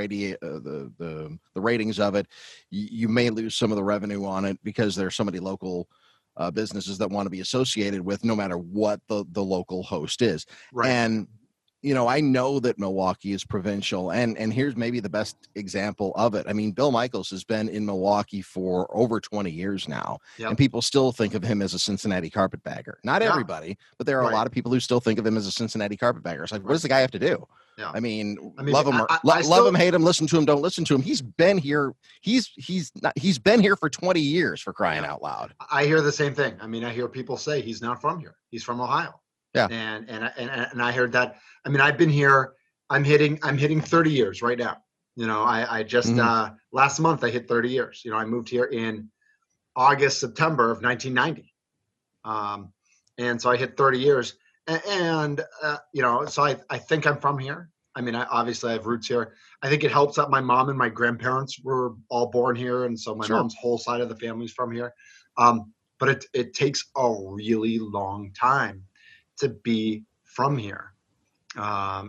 ratings of it. You may lose some of the revenue on it because there's so many local businesses that want to be associated with no matter what the local host is. Right. And I know that Milwaukee is provincial, and here's maybe the best example of it. I mean, Bill Michaels has been in Milwaukee for over 20 years now, and people still think of him as a Cincinnati carpetbagger. Not everybody, but there are a lot of people who still think of him as a Cincinnati carpetbagger. It's like, what does the guy have to do? Yeah. I mean love him, love him, hate him, listen to him, don't listen to him. He's been here. He's been here for 20 years, for crying out loud. I hear the same thing. I mean, I hear people say he's not from here. He's from Ohio. Yeah. And I heard that. I mean, I've been here. I'm hitting 30 years right now. I just last month I hit 30 years. I moved here in September of 1990. And so I hit 30 years. And so I think I'm from here. I mean, obviously I have roots here. I think it helps that my mom and my grandparents were all born here, and so my mom's whole side of the family's from here. But it takes a really long time to be from here. I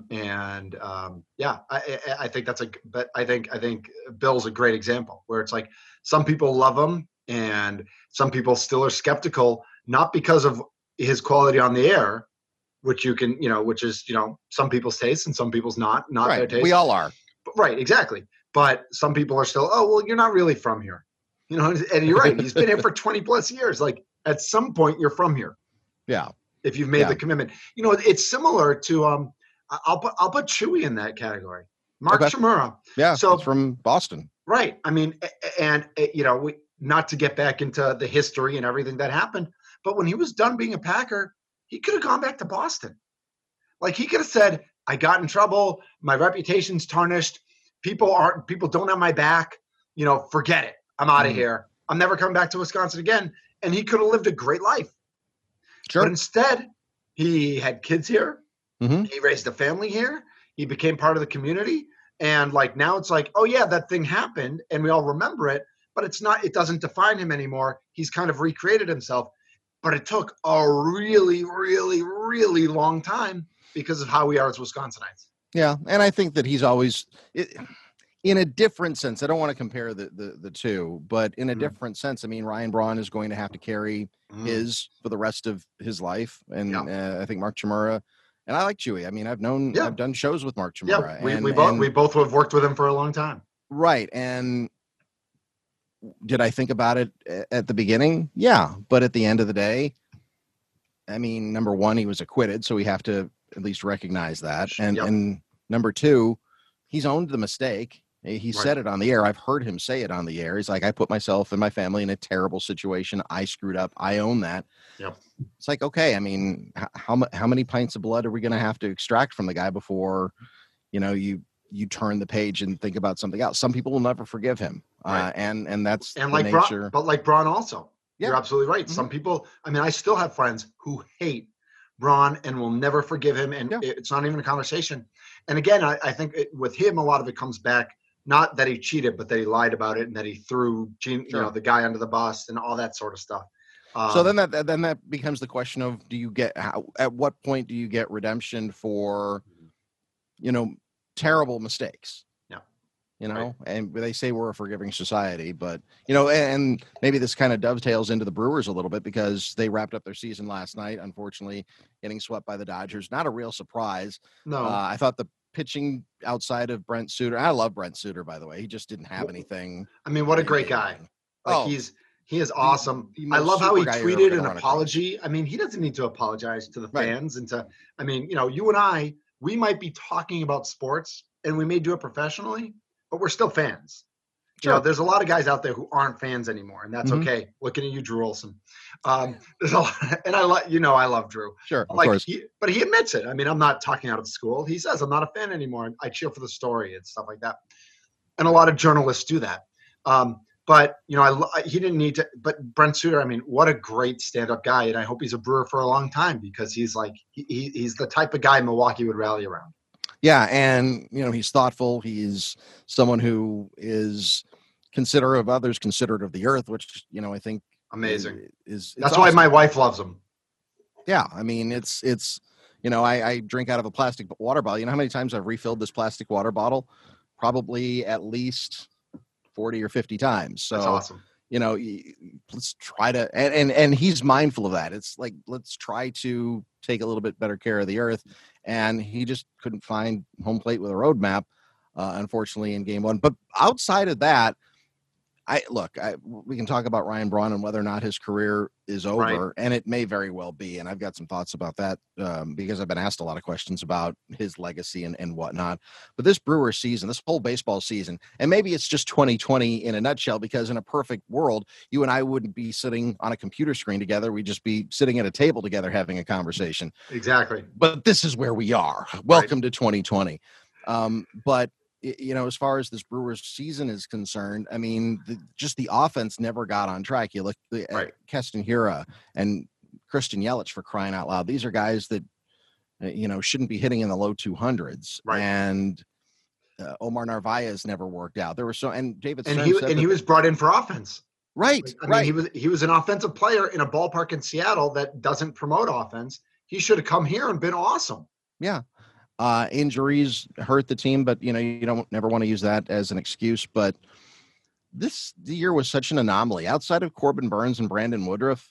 think but I think Bill's a great example where it's like some people love him and some people still are skeptical, not because of his quality on the air, which is some people's taste and some people's not right. Their taste. We all are. Right, exactly. But some people are still, oh, well, you're not really from here. And you're right. He's been here for 20 plus years. Like at some point you're from here. Yeah. If you've made the commitment, it's similar to, I'll put Chewy in that category. Mark Chmura. Yeah. So it's from Boston. Right. I mean, and not to get back into the history and everything that happened, but when he was done being a Packer, he could have gone back to Boston. Like he could have said, I got in trouble. My reputation's tarnished. People don't have my back. Forget it. I'm out of here. I'm never coming back to Wisconsin again. And he could have lived a great life. Sure. But instead, he had kids here. Mm-hmm. He raised a family here. He became part of the community. And now it's like, oh yeah, that thing happened and we all remember it, but it doesn't define him anymore. He's kind of recreated himself, but it took a really, really, really long time because of how we are as Wisconsinites. Yeah. And I think that he's always in a different sense. I don't want to compare the two, but in a different sense. I mean, Ryan Braun is going to have to carry his for the rest of his life. And I think Mark Chmura, and I like Chewy. I mean, I've done shows with Mark Chmura. Yeah, we both have worked with him for a long time. Right. And did I think about it at the beginning? Yeah. But at the end of the day, I mean, number one, he was acquitted. So we have to at least recognize that. And number two, he's owned the mistake. He said it on the air. I've heard him say it on the air. He's like, I put myself and my family in a terrible situation. I screwed up. I own that. Yep. It's like, okay, I mean, how many pints of blood are we going to have to extract from the guy before, you turn the page and think about something else? Some people will never forgive him. Right. And that's and the like nature. Braun, but like Braun also. Yeah. You're absolutely right. Mm-hmm. Some people, I mean, I still have friends who hate Braun and will never forgive him. And it's not even a conversation. And again, I think with him, a lot of it comes back, not that he cheated, but that he lied about it and that he threw the guy under the bus and all that sort of stuff. So then that becomes the question of, at what point do you get redemption for, terrible mistakes? And they say we're a forgiving society, but, and maybe this kind of dovetails into the Brewers a little bit because they wrapped up their season last night, unfortunately getting swept by the Dodgers. Not a real surprise. No, I thought the pitching outside of Brent Suter, I love Brent Suter, by the way. He just didn't have anything. I mean, what a great guy. He is awesome. I love how he super guy tweeted an apology. I mean, he doesn't need to apologize to the fans and you and I, we might be talking about sports and we may do it professionally, but we're still fans. Sure. There's a lot of guys out there who aren't fans anymore, and that's okay. Looking at you, Drew Olson. There's a lot, and I love Drew. Sure, of course. But he admits it. I mean, I'm not talking out of school. He says I'm not a fan anymore. I cheer for the story and stuff like that. And a lot of journalists do that. But he didn't need to. But Brent Suter, I mean, what a great stand-up guy, and I hope he's a Brewer for a long time because he's like he's the type of guy Milwaukee would rally around. Yeah, and he's thoughtful. He's someone who is considerate of others, considerate of the earth, which I think amazing. That's awesome. Why my wife loves him. Yeah, I mean it's I drink out of a plastic water bottle. You know how many times I've refilled this plastic water bottle? Probably at least 40 or 50 times. So that's awesome. Let's try to, and he's mindful of that. It's like, let's try to take a little bit better care of the earth. And he just couldn't find home plate with a roadmap, unfortunately, in game one. But outside of that, we can talk about Ryan Braun and whether or not his career is over, and it may very well be. And I've got some thoughts about that because I've been asked a lot of questions about his legacy and whatnot. But this Brewers season, this whole baseball season, and maybe it's just 2020 in a nutshell, because in a perfect world, you and I wouldn't be sitting on a computer screen together. We'd just be sitting at a table together having a conversation. Exactly. But this is where we are. Welcome to 2020. But as far as this Brewers season is concerned, I mean, just the offense never got on track. You look at Keston Hiura and Christian Yelich, for crying out loud. These are guys that shouldn't be hitting in the low 200s. Right. And Omar Narvaez never worked out. There were and David and Stern he was brought in for offense. Right. I mean, he was an offensive player in a ballpark in Seattle that doesn't promote offense. He should have come here and been awesome. Yeah. Injuries hurt the team, but you don't never want to use that as an excuse. But the year was such an anomaly. Outside of Corbin Burns and Brandon Woodruff,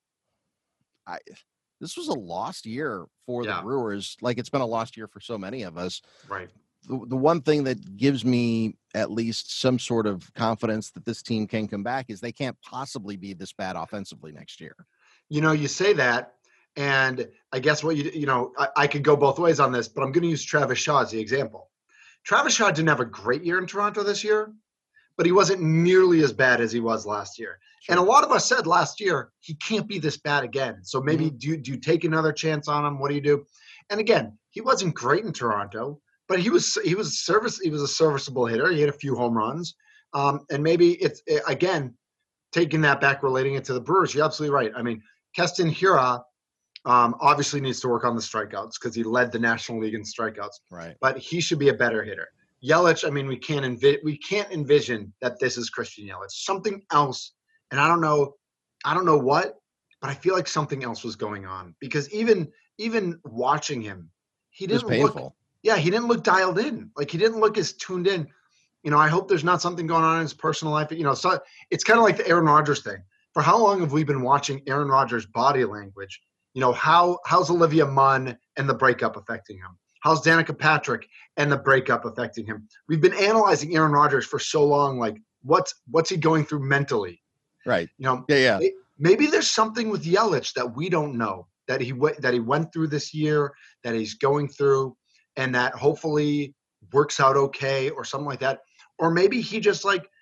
this was a lost year for the Brewers. Like it's been a lost year for so many of us. Right. The one thing that gives me at least some sort of confidence that this team can come back is they can't possibly be this bad offensively next year. You say that, and I guess what I could go both ways on this, but I'm going to use Travis Shaw as the example. Travis Shaw didn't have a great year in Toronto this year, but he wasn't nearly as bad as he was last year. Sure. And a lot of us said last year, he can't be this bad again. So maybe do you take another chance on him? What do you do? And again, he wasn't great in Toronto, but he was a serviceable hitter. He had a few home runs. And maybe again, taking that back, relating it to the Brewers, you're absolutely right. I mean, Keston Hiura obviously needs to work on the strikeouts because he led the National League in strikeouts. Right. But he should be a better hitter. Yelich, I mean, we can't envision that this is Christian Yelich. Something else, and I don't know what, but I feel like something else was going on because even watching him, he didn't look. Yeah, he didn't look dialed in. Like he didn't look as tuned in. I hope there's not something going on in his personal life. So it's kind of like the Aaron Rodgers thing. For how long have we been watching Aaron Rodgers' body language? How's Olivia Munn and the breakup affecting him? How's Danica Patrick and the breakup affecting him? We've been analyzing Aaron Rodgers for so long. Like, what's he going through mentally? Right. Yeah. Maybe there's something with Yelich that we don't know that he went through this year, that he's going through, and that hopefully works out okay or something like that. Or maybe he just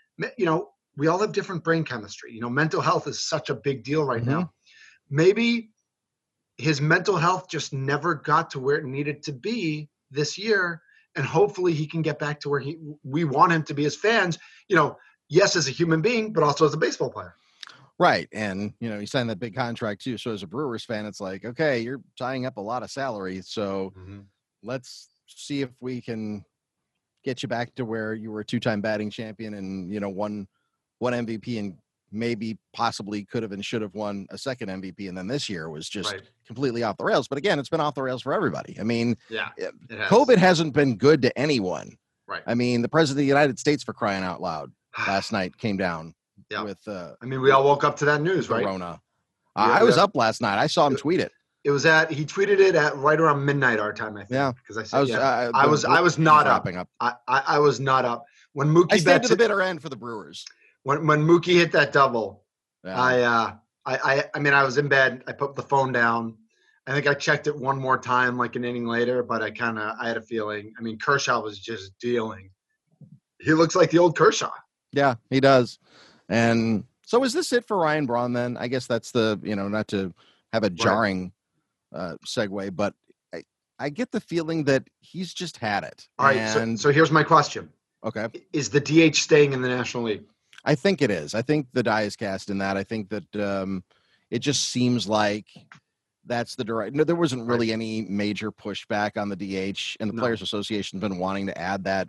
we all have different brain chemistry. Mental health is such a big deal right now. Maybe his mental health just never got to where it needed to be this year. And hopefully he can get back to where we want him to be as fans, yes, as a human being, but also as a baseball player. Right. And, he signed that big contract too. So as a Brewers fan, it's like, okay, you're tying up a lot of salary. So let's see if we can get you back to where you were a 2-time batting champion and, one MVP and maybe possibly could have and should have won a second MVP. And then this year was just completely off the rails. But again, it's been off the rails for everybody. I mean, COVID hasn't been good to anyone. Right. I mean, the president of the United States, for crying out loud, last night came down with, we all woke up to that news, right? Corona. I was up last night. I saw him tweet it. He tweeted it at right around midnight our time, I think. Yeah. Because I was not up. I was not up. When Mookie stayed to the bitter end for the Brewers. When Mookie hit that double, I was in bed. I put the phone down. I think I checked it one more time, like an inning later, but I had a feeling. I mean, Kershaw was just dealing. He looks like the old Kershaw. Yeah, he does. And so is this it for Ryan Braun then? I guess that's not to have a jarring segue, but I get the feeling that he's just had it. All right, so here's my question. Okay. Is the DH staying in the National League? I think it is. I think the die is cast in that. I think that it just seems like that's the direct. No, there wasn't really any major pushback on the DH, and the Players Association has been wanting to add that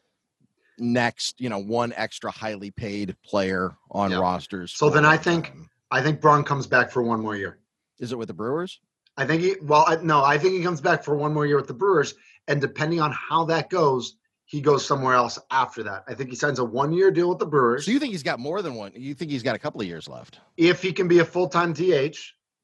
next, one extra highly paid player on rosters. So then I think Braun comes back for one more year. Is it with the Brewers? I think I think he comes back for one more year with the Brewers, and depending on how that goes, he goes somewhere else after that. I think he signs a 1-year deal with the Brewers. So you think he's got more than one? You think he's got a couple of years left? If he can be a full-time DH,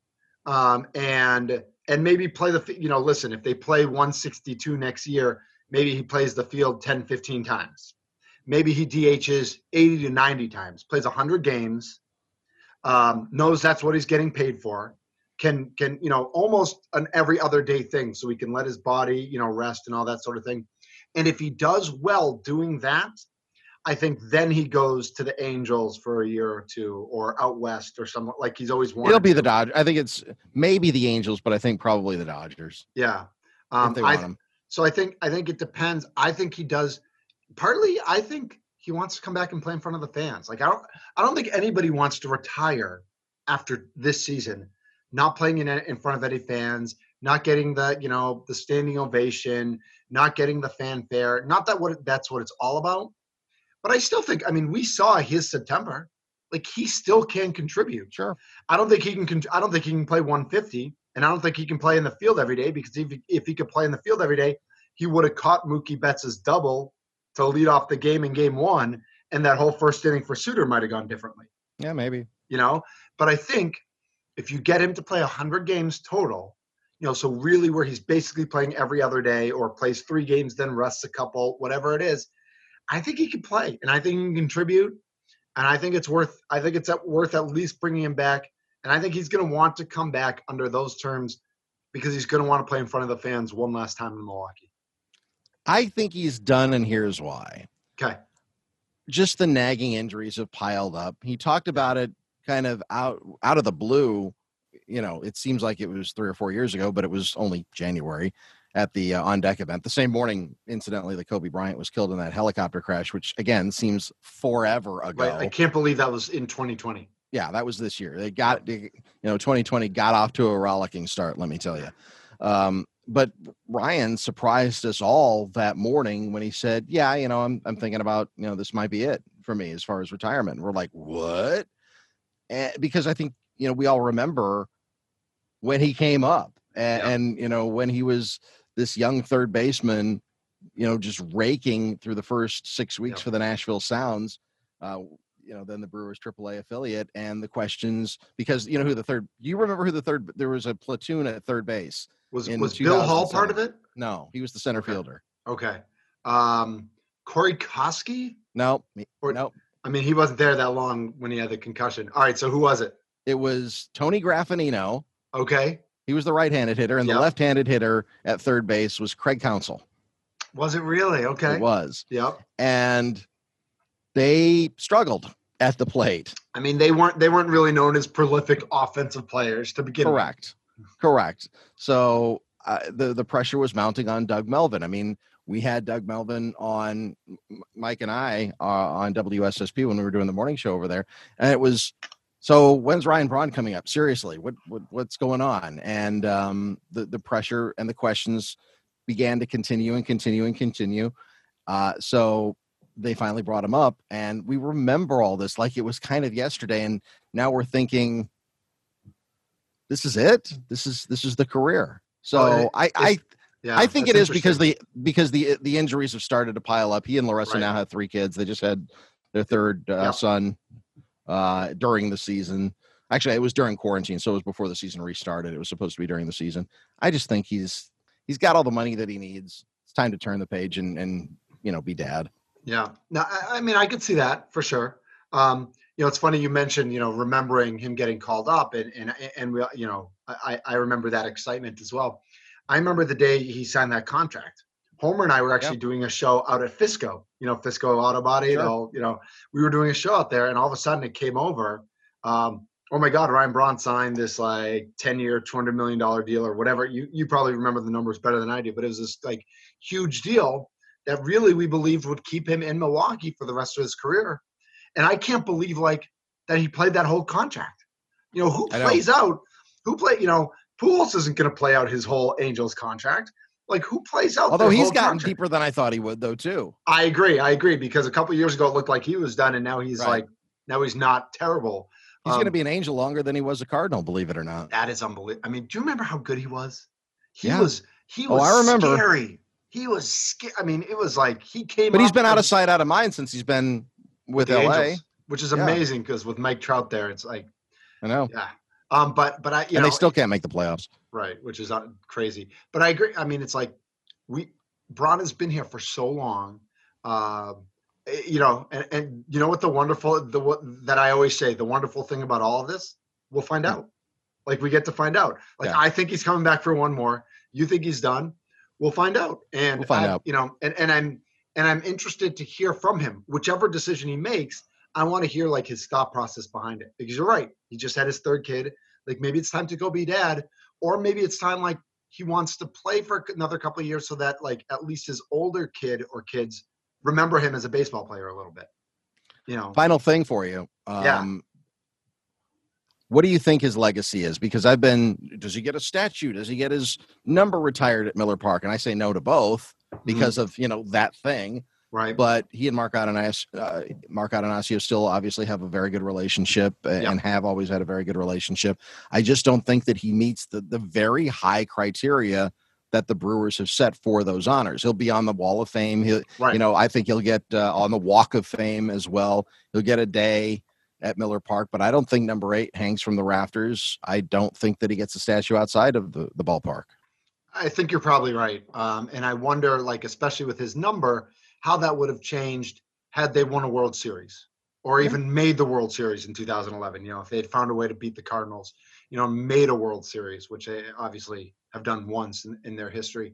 and maybe play listen, if they play 162 next year, maybe he plays the field 10, 15 times. Maybe he DHs 80 to 90 times, plays 100 games, knows that's what he's getting paid for, can almost an every other day thing, so he can let his body, rest and all that sort of thing. And if he does well doing that, I think then he goes to the Angels for a year or two, or out west or somewhere like he's always wanted. It'll be the Dodgers. I think it's maybe the Angels, but I think probably the Dodgers. Yeah. If they want him. So I think it depends. I think he does. Partly, I think he wants to come back and play in front of the fans. Like I don't think anybody wants to retire after this season, not playing in front of any fans, not getting the standing ovation, not getting the fanfare. Not that that's what it's all about, but I still think, I mean, we saw his September. Like, he still can contribute. Sure. I don't think he can play 150, and I don't think he can play in the field every day, because if he could play in the field every day, he would have caught Mookie Betts' double to lead off the game in game 1, and that whole first inning for Suter might have gone differently. Yeah, maybe. But I think if you get him to play 100 games total, so really where he's basically playing every other day, or plays 3 games, then rests a couple, whatever it is, I think he can play, and I think he can contribute. And I think it's worth at least bringing him back. And I think he's going to want to come back under those terms, because he's going to want to play in front of the fans one last time in Milwaukee. I think he's done, and here's why. Okay. Just the nagging injuries have piled up. He talked about it kind of out of the blue. It seems like it was 3 or 4 years ago, but it was only January at the On Deck event. The same morning, incidentally, that Kobe Bryant was killed in that helicopter crash, which again seems forever ago. Right. I can't believe that was in 2020. Yeah, that was this year. 2020 got off to a rollicking start, let me tell you. But Ryan surprised us all that morning when he said, yeah, I'm thinking about, this might be it for me as far as retirement. And we're like, what? Because I think, we all remember when he came up and when he was this young third baseman, just raking through the first 6 weeks for the Nashville Sounds, then the Brewers AAA affiliate, and the questions, because do you remember who there was a platoon at third base. Was Bill Hall part of it? No, he was the center fielder. Okay. Corey Koski? No. I mean, he wasn't there that long when he had the concussion. All right, so who was it? It was Tony Graffinino. Okay. He was the right-handed hitter, and the left-handed hitter at third base was Craig Counsell. Was it really? Okay. It was. Yep. And they struggled at the plate. I mean, they weren't really known as prolific offensive players to begin with. Correct. So the pressure was mounting on Doug Melvin. I mean, we had Doug Melvin on, Mike and I on WSSP when we were doing the morning show over there, and it was, so when's Ryan Braun coming up? Seriously, what's going on? And the pressure and the questions began to continue. So they finally brought him up, and we remember all this like it was kind of yesterday. And now we're thinking, this is it. This is the career. So I think it is because the injuries have started to pile up. He and Larissa now have 3 kids. They just had their third son during the season. Actually, it was during quarantine, so it was before the season restarted. It was supposed to be during the season. I just think he's got all the money that he needs. It's time to turn the page and be dad. Yeah. No, I mean, I could see that for sure. It's funny you mentioned, remembering him getting called up, and we, I remember that excitement as well. I remember the day he signed that contract. Homer and I were actually doing a show out at Fisco, Fisco Auto Body. Sure. We were doing a show out there, and all of a sudden it came over. Oh my God, Ryan Braun signed this 10-year, $200 million deal or whatever. You probably remember the numbers better than I do, but it was this huge deal that really we believed would keep him in Milwaukee for the rest of his career. And I can't believe that he played that whole contract. Pujols isn't going to play out his whole Angels contract. Who plays out? Although he's gotten deeper than I thought he would, though, too. I agree, because a couple of years ago it looked like he was done, and now he's now he's not terrible. He's going to be an Angel longer than he was a Cardinal, believe it or not. That is unbelievable. I mean, do you remember how good he was? He was I remember. Scary. He was scary. I mean, it was he came. But he's been out of sight, out of mind since he's been with LA, Angels, which is amazing because with Mike Trout there, it's I know. Yeah. But and they still can't make the playoffs. Right, which is crazy. But I agree. I mean, it's Braun has been here for so long, and you know what that I always say, the wonderful thing about all of this, we'll find out. We get to find out. I think he's coming back for one more. You think he's done? We'll find out. And we'll find out. And I'm interested to hear from him. Whichever decision he makes, I want to hear his thought process behind it. Because you're right. He just had his third kid. Maybe it's time to go be dad, or maybe it's time he wants to play for another couple of years so that at least his older kid or kids remember him as a baseball player a little bit. Final thing for you. What do you think his legacy is? Because does he get a statue? Does he get his number retired at Miller Park? And I say no to both because of, that thing. Right. But he and Mark Attanasio still obviously have a very good relationship and have always had a very good relationship. I just don't think that he meets the very high criteria that the Brewers have set for those honors. He'll be on the Wall of Fame. I think he'll get on the Walk of Fame as well. He'll get a day at Miller Park, but I don't think number 8 hangs from the rafters. I don't think that he gets a statue outside of the ballpark. I think you're probably right. And I wonder, especially with his number, how that would have changed had they won a World Series or even made the World Series in 2011. If they had found a way to beat the Cardinals, made a World Series, which they obviously have done once in their history.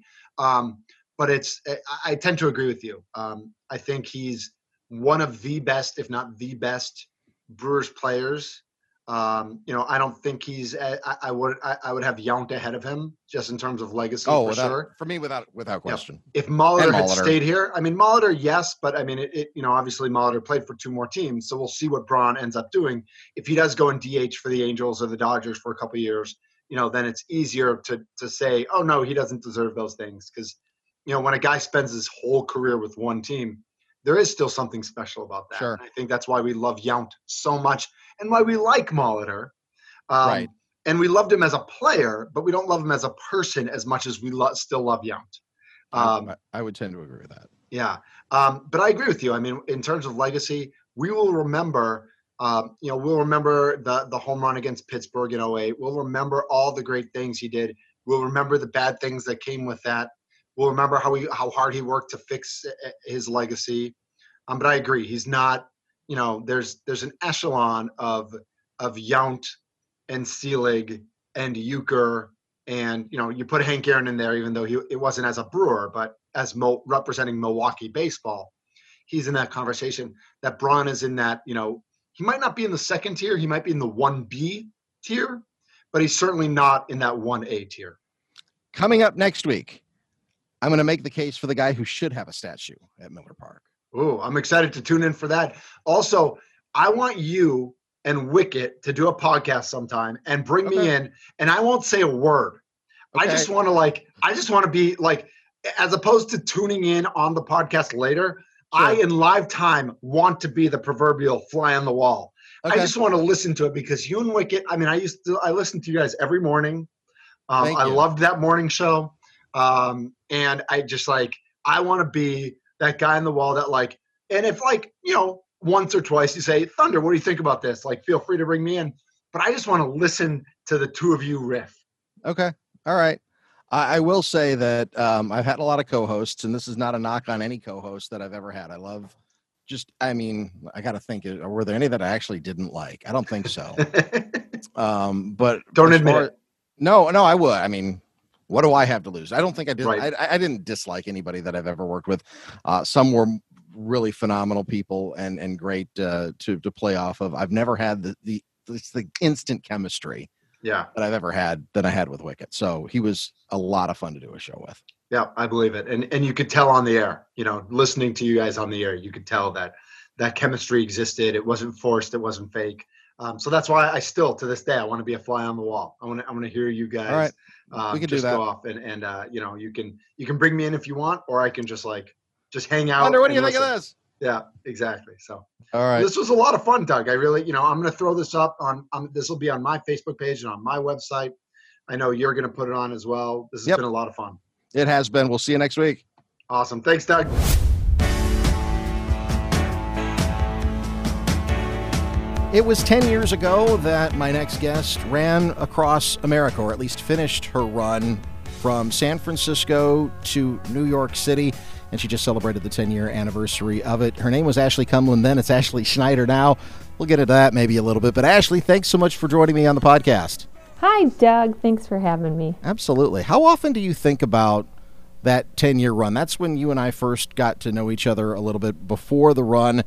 But I tend to agree with you. I think he's one of the best, if not the best, Brewers players. I don't think he's. I would have Yount ahead of him just in terms of legacy. Sure. For me, without question. If Molitor had stayed here, Molitor, yes, but obviously Molitor played for 2 more teams, so we'll see what Braun ends up doing. If he does go in DH for the Angels or the Dodgers for a couple of years, then it's easier to say, oh no, he doesn't deserve those things, because when a guy spends his whole career with one team, there is still something special about that. Sure. I think that's why we love Yount so much and why we like Molitor. Right. And we loved him as a player, but we don't love him as a person as much as we still love Yount. I would tend to agree with that. Yeah. But I agree with you. In terms of legacy, we will remember, we'll remember the home run against Pittsburgh in 2008. We'll remember all the great things he did. We'll remember the bad things that came with that. We'll remember how hard he worked to fix his legacy. But I agree. He's not, there's an echelon of Yount and Selig and Euchre, and, you put Hank Aaron in there, even though it wasn't as a Brewer, but as representing Milwaukee baseball. He's in that conversation. That Braun is in that, he might not be in the second tier. He might be in the 1B tier, but he's certainly not in that 1A tier. Coming up next week, I'm going to make the case for the guy who should have a statue at Miller Park. Oh, I'm excited to tune in for that. Also, I want you and Wicket to do a podcast sometime and bring me in, and I won't say a word. Okay. I just want to be as opposed to tuning in on the podcast later, sure. I, in live time, want to be the proverbial fly on the wall. Okay. I just want to listen to it because you and Wicket, I listen to you guys every morning. I loved that morning show. And I just I want to be that guy on the wall that and if once or twice you say, Thunder, what do you think about this? Feel free to bring me in, but I just want to listen to the two of you riff. Okay. All right. I will say that, I've had a lot of co-hosts, and this is not a knock on any co-host that I've ever had. I love I got to think, were there any that I actually didn't like? I don't think so. But don't admit it. No, I would. What do I have to lose? I don't think I did. Right. I didn't dislike anybody that I've ever worked with. Some were really phenomenal people and great to play off of. I've never had the instant chemistry that I've ever had than I had with Wicket. So he was a lot of fun to do a show with. Yeah, I believe it. And you could tell on the air, listening to you guys on the air, you could tell that chemistry existed. It wasn't forced. It wasn't fake. So that's why I still, to this day, I want to be a fly on the wall. I want to hear you guys. All right. We can just do that. Go off and you can bring me in if you want, or I can just hang out. Thunder, what do you think of this? Yeah, exactly. So, all right. This was a lot of fun, Doug. I really, I'm going to throw this up on this will be on my Facebook page and on my website. I know you're going to put it on as well. This has been a lot of fun. It has been. We'll see you next week. Awesome. Thanks, Doug. It was 10 years ago that my next guest ran across America, or at least finished her run from San Francisco to New York City, and she just celebrated the 10-year anniversary of it. Her name was Ashley Cumlin then. It's Ashley Schneider now. We'll get into that maybe a little bit. But Ashley, thanks so much for joining me on the podcast. Hi, Doug. Thanks for having me. Absolutely. How often do you think about that 10-year run? That's when you and I first got to know each other a little bit before the run.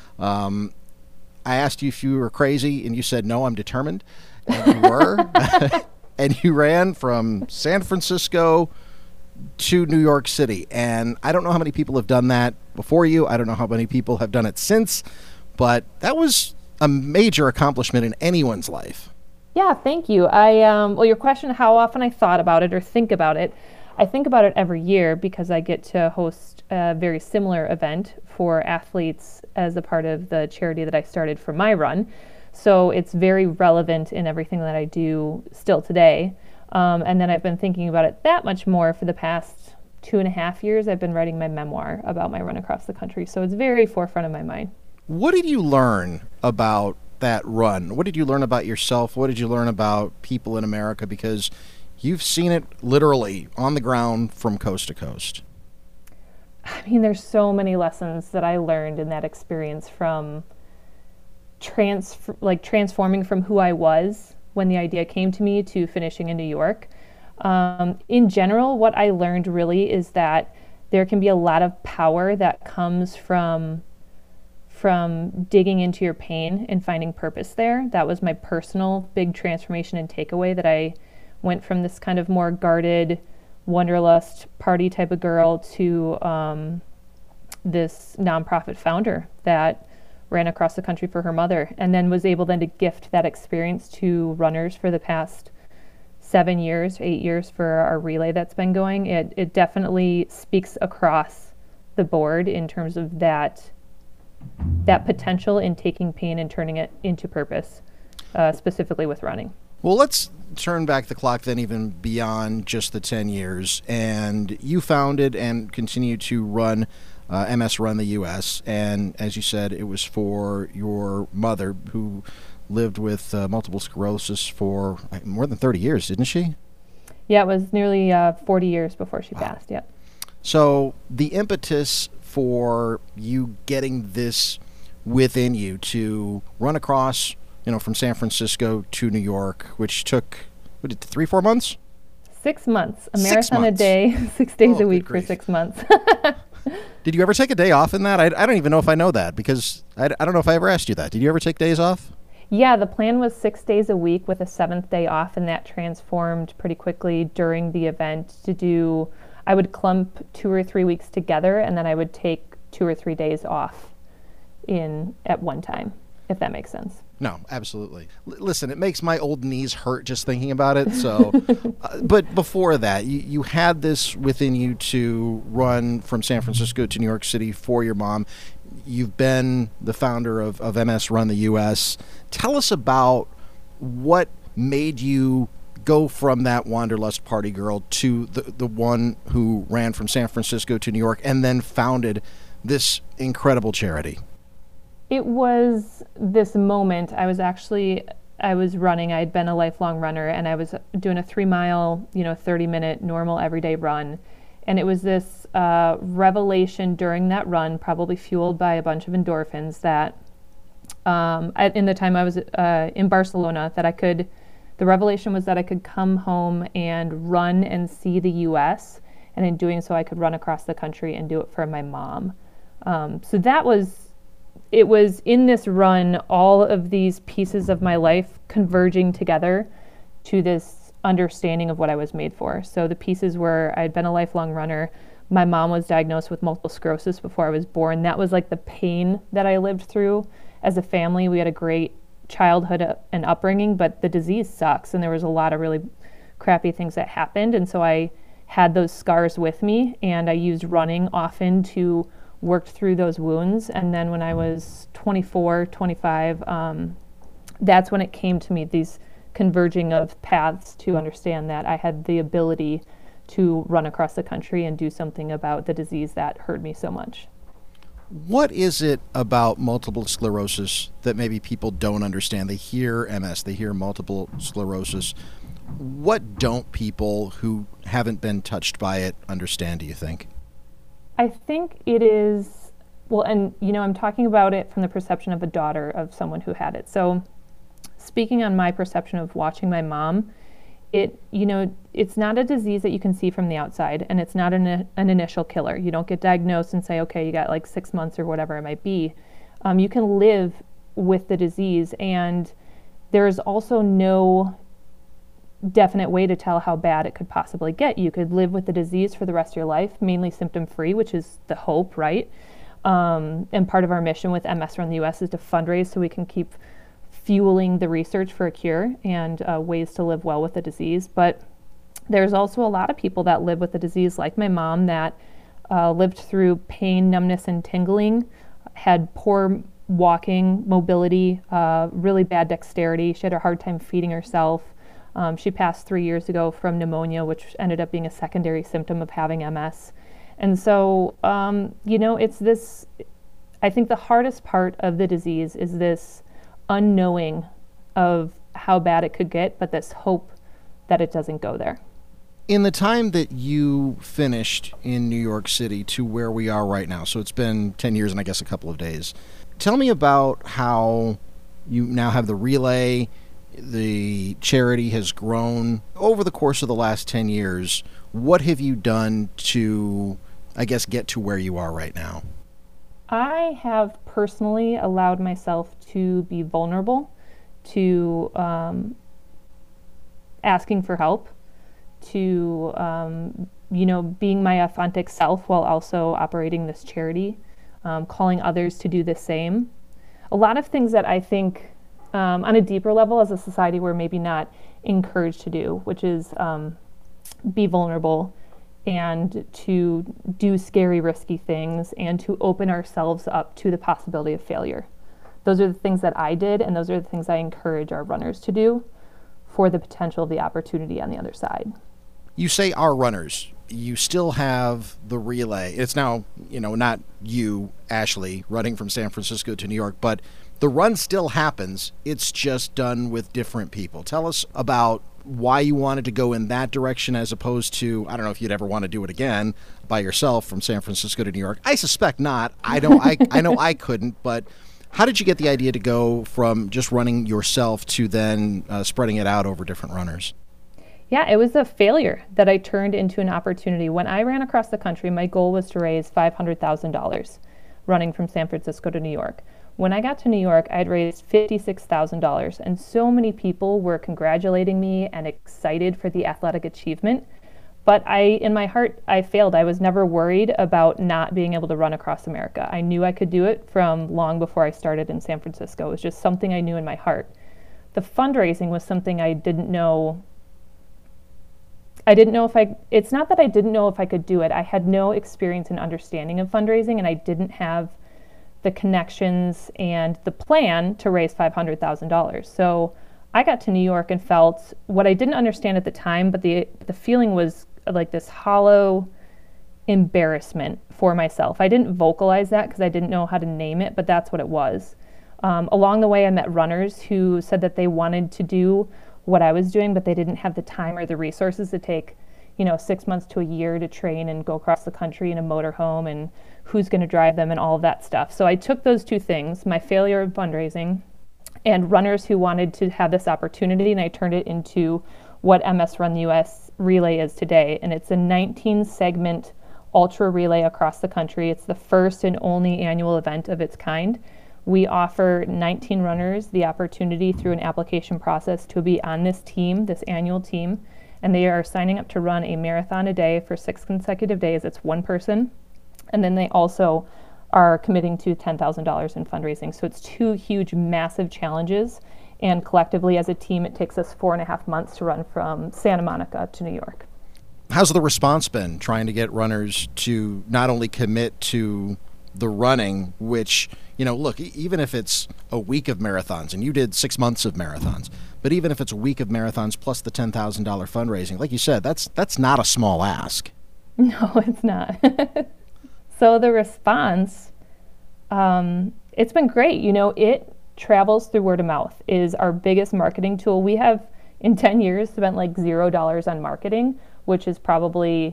I asked you if you were crazy, and you said, no, I'm determined. And you were. And you ran from San Francisco to New York City. And I don't know how many people have done that before you. I don't know how many people have done it since. But that was a major accomplishment in anyone's life. Yeah, thank you. Well, your question, how often I thought about it or think about it. I think about it every year because I get to host a very similar event for athletes as a part of the charity that I started for my run. So it's very relevant in everything that I do still today. And then I've been thinking about it that much more for the past 2.5 years. I've been writing my memoir about my run across the country. So it's very forefront of my mind. What did you learn about that run? What did you learn about yourself? What did you learn about people in America? Because you've seen it literally on the ground from coast to coast. I mean, there's so many lessons that I learned in that experience, from transforming from who I was when the idea came to me to finishing in New York. In general, what I learned really is that there can be a lot of power that comes from digging into your pain and finding purpose there. That was my personal big transformation and takeaway, that I went from this kind of more guarded wanderlust party type of girl to this nonprofit founder that ran across the country for her mother, and then was able then to gift that experience to runners for the past 8 years for our relay that's been going. It definitely speaks across the board in terms of that potential in taking pain and turning it into purpose, specifically with running. Well, let's turn back the clock then even beyond just the 10 years. And you founded and continue to run MS Run the U.S. And as you said, it was for your mother, who lived with multiple sclerosis for more than 30 years, didn't she? Yeah, it was nearly 40 years before she passed, yeah. So the impetus for you getting this within you to run across, from San Francisco to New York, which took, 3-4 months? 6 months. A marathon a day, 6 days a week for 6 months. Did you ever take a day off in that? I don't even know if I know that, because I don't know if I ever asked you that. Did you ever take days off? Yeah, the plan was 6 days a week with a 7th day off, and that transformed pretty quickly during the event I would clump 2 or 3 weeks together, and then I would take 2 or 3 days off at one time, if that makes sense. No, absolutely. Listen, it makes my old knees hurt just thinking about it. So, but before that, you had this within you to run from San Francisco to New York City for your mom. You've been the founder of MS Run the U.S. Tell us about what made you go from that wanderlust party girl to the one who ran from San Francisco to New York and then founded this incredible charity. It was this moment. I was running. I had been a lifelong runner, and I was doing a 3-mile, 30-minute normal everyday run. And it was this revelation during that run, probably fueled by a bunch of endorphins, that in the time I was in Barcelona, the revelation was that I could come home and run and see the U.S., and in doing so I could run across the country and do it for my mom. It was in this run, all of these pieces of my life converging together to this understanding of what I was made for. So the pieces were, I'd been a lifelong runner. My mom was diagnosed with multiple sclerosis before I was born. That was like the pain that I lived through. As a family, we had a great childhood and upbringing, but the disease sucks, and there was a lot of really crappy things that happened. And so I had those scars with me, and I used running often to work through those wounds. And then when I was 24, 25, that's when it came to me, these converging of paths to understand that I had the ability to run across the country and do something about the disease that hurt me so much. What is it about multiple sclerosis that maybe people don't understand? They hear MS, they hear multiple sclerosis. What don't people who haven't been touched by it understand, do you think? I think it is, well, and I'm talking about it from the perception of a daughter of someone who had it. So speaking on my perception of watching my mom, it's not a disease that you can see from the outside, and it's not an initial killer. You don't get diagnosed and say, okay, you got like 6 months or whatever it might be. You can live with the disease, and there's also no definite way to tell how bad it could possibly get. You could live with the disease for the rest of your life, mainly symptom-free, which is the hope, right? And part of our mission with MS Run the U.S. is to fundraise so we can keep fueling the research for a cure and ways to live well with the disease. But there's also a lot of people that live with the disease, like my mom, that lived through pain, numbness, and tingling, had poor walking, mobility, really bad dexterity. She had a hard time feeding herself. She passed 3 years ago from pneumonia, which ended up being a secondary symptom of having MS. And so, it's this, I think the hardest part of the disease is this unknowing of how bad it could get, but this hope that it doesn't go there. In the time that you finished in New York City to where we are right now, so it's been 10 years and I guess a couple of days, tell me about how you now have the relay, the charity has grown over the course of the last 10 years. What have you done to, I guess, get to where you are right now? I have personally allowed myself to be vulnerable to asking for help, to being my authentic self while also operating this charity, calling others to do the same. A lot of things that I think on a deeper level as a society we're maybe not encouraged to do, which is be vulnerable and to do scary, risky things and to open ourselves up to the possibility of failure. Those are the things that I did, and those are the things I encourage our runners to do for the potential of the opportunity on the other side. You say our runners. You still have the relay. It's now, not you, Ashley, running from San Francisco to New York, but the run still happens. It's just done with different people. Tell us about why you wanted to go in that direction as opposed to, I don't know if you'd ever want to do it again by yourself from San Francisco to New York. I suspect not. I know I couldn't, but how did you get the idea to go from just running yourself to then spreading it out over different runners? Yeah, it was a failure that I turned into an opportunity. When I ran across the country, my goal was to raise $500,000 running from San Francisco to New York. When I got to New York, I had raised $56,000, and so many people were congratulating me and excited for the athletic achievement. But in my heart, I failed. I was never worried about not being able to run across America. I knew I could do it from long before I started in San Francisco. It was just something I knew in my heart. The fundraising was something I didn't know. It's not that I didn't know if I could do it. I had no experience and understanding of fundraising, and I didn't have the connections and the plan to raise $500,000. So I got to New York and felt what I didn't understand at the time, but the feeling was like this hollow embarrassment for myself. I didn't vocalize that because I didn't know how to name it, but that's what it was. Along the way, I met runners who said that they wanted to do what I was doing, but they didn't have the time or the resources to take 6 months to a year to train and go across the country in a motorhome, and who's going to drive them and all of that stuff. So I took those two things, my failure of fundraising and runners who wanted to have this opportunity, and I turned it into what MS Run the US Relay is today. And it's a 19-segment ultra relay across the country. It's the first and only annual event of its kind. We offer 19 runners the opportunity through an application process to be on this team, this annual team, and they are signing up to run a marathon a day for 6 consecutive days. It's one person. And then they also are committing to $10,000 in fundraising. So it's two huge, massive challenges. And collectively as a team, it takes us 4.5 months to run from Santa Monica to New York. How's the response been trying to get runners to not only commit to the running, which, look, even if it's a week of marathons, and you did 6 months of marathons, but even if it's a week of marathons plus the $10,000 fundraising, like you said, that's not a small ask. No, it's not. So the response, it's been great. It travels through word of mouth is our biggest marketing tool. We have, in 10 years, spent like $0 on marketing, which is probably,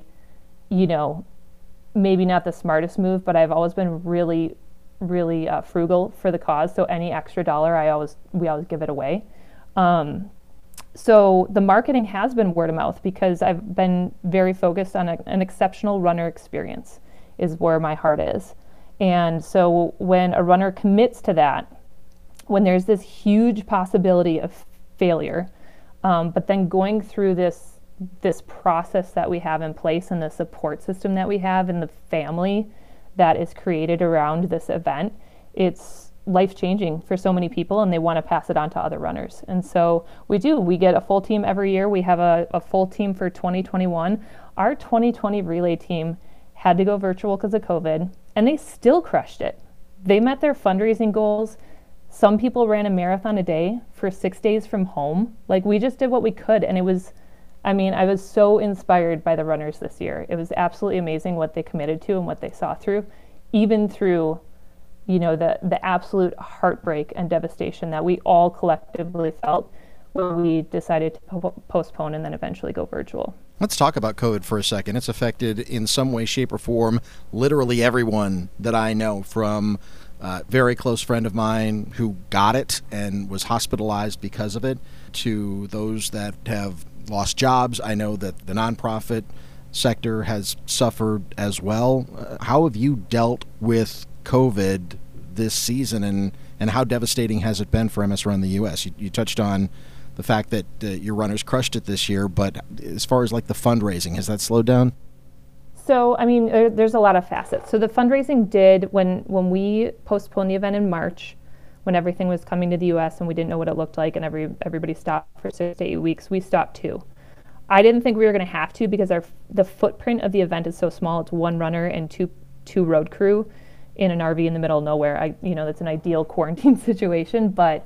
maybe not the smartest move, but I've always been really, really frugal for the cause. So any extra dollar, we always give it away. So the marketing has been word of mouth because I've been very focused on an exceptional runner experience is where my heart is. And so when a runner commits to that, when there's this huge possibility of failure, but then going through this process that we have in place and the support system that we have and the family that is created around this event, it's life-changing for so many people, and they want to pass it on to other runners. And so we get a full team every year. We have a full team for 2021. Our 2020 relay team had to go virtual because of COVID, and they still crushed it. They met their fundraising goals. Some people ran a marathon a day for 6 days from home. Like, we just did what we could, and I was so inspired by the runners this year. It was absolutely amazing what they committed to and what they saw through, even through, the absolute heartbreak and devastation that we all collectively felt when we decided to postpone and then eventually go virtual. Let's talk about COVID for a second. It's affected in some way, shape, or form literally everyone that I know, from a very close friend of mine who got it and was hospitalized because of it, to those that have lost jobs. I know that the nonprofit sector has suffered as well. How have you dealt with COVID this season, and how devastating has it been for MS Run the U.S.? You touched on the fact that your runners crushed it this year, but as far as like the fundraising, has that slowed down? So, there's a lot of facets. So the fundraising did, when we postponed the event in March, when everything was coming to the U.S. and we didn't know what it looked like, and everybody stopped for 6 to 8 weeks, we stopped too. I didn't think we were going to have to, because the footprint of the event is so small. It's one runner and two road crew in an RV in the middle of nowhere. That's an ideal quarantine situation, but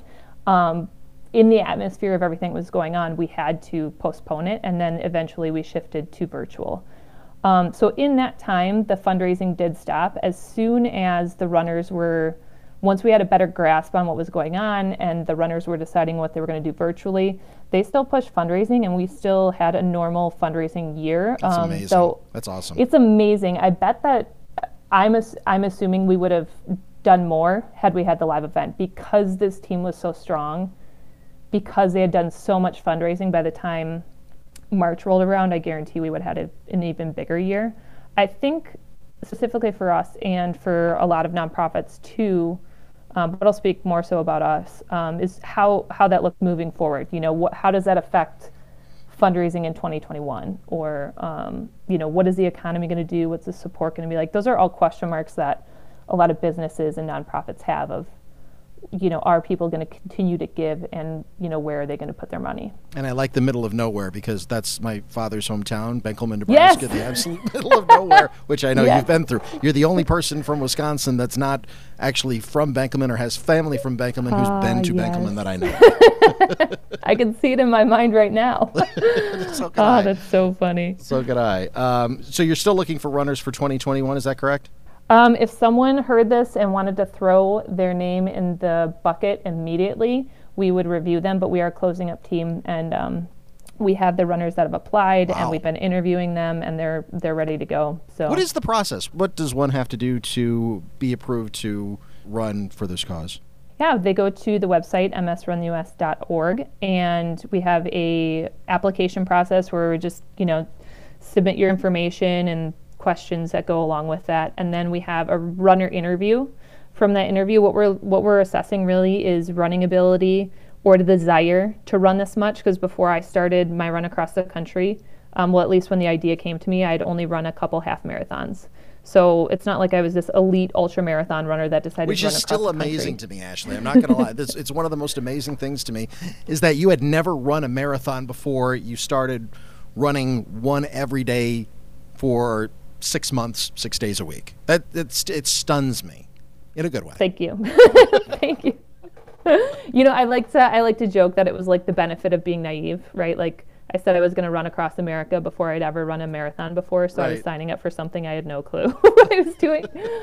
in the atmosphere of everything that was going on, we had to postpone it, and then eventually we shifted to virtual. So in that time, the fundraising did stop. As soon as the runners once we had a better grasp on what was going on and the runners were deciding what they were going to do virtually, they still pushed fundraising, and we still had a normal fundraising year. That's amazing. So that's awesome. It's amazing. I bet that I'm assuming we would have done more had we had the live event, because this team was so strong, because they had done so much fundraising. By the time March rolled around, I guarantee we would have had an even bigger year. I think specifically for us and for a lot of nonprofits too, but I'll speak more so about us, is how that looks moving forward. How does that affect fundraising in 2021? Or, what is the economy going to do? What's the support going to be like? Those are all question marks that a lot of businesses and nonprofits have of, are people going to continue to give, and, where are they going to put their money? And I like the middle of nowhere, because that's my father's hometown, Benkelman, Nebraska, yes! The absolute middle of nowhere, which I know yes. You've been through. You're the only person from Wisconsin that's not actually from Benkelman or has family from Benkelman who's been to yes. Benkelman that I know. I can see it in my mind right now. So can I. That's so funny. So could I. So you're still looking for runners for 2021, is that correct? If someone heard this and wanted to throw their name in the bucket immediately, we would review them, but we are closing up team, and we have the runners that have applied, wow. and we've been interviewing them, and they're ready to go. So, what is the process? What does one have to do to be approved to run for this cause? Yeah, they go to the website, msruntheus.org, and we have a application process where we just, submit your information and questions that go along with that, and then we have a runner interview. From that interview, what we're assessing really is running ability or the desire to run this much, because before I started my run across the country, at least when the idea came to me, I'd only run a couple half marathons. So it's not like I was this elite ultra marathon runner that decided to run across the country. Which is still amazing to me, Ashley. I'm not going to lie. It's one of the most amazing things to me is that you had never run a marathon before you started running one every day for 6 months, 6 days a week. It stuns me in a good way. Thank you. Thank you. I like to joke that it was like the benefit of being naive, right? Like I said, I was going to run across America before I'd ever run a marathon before, so right. I was signing up for something I had no clue what I was doing.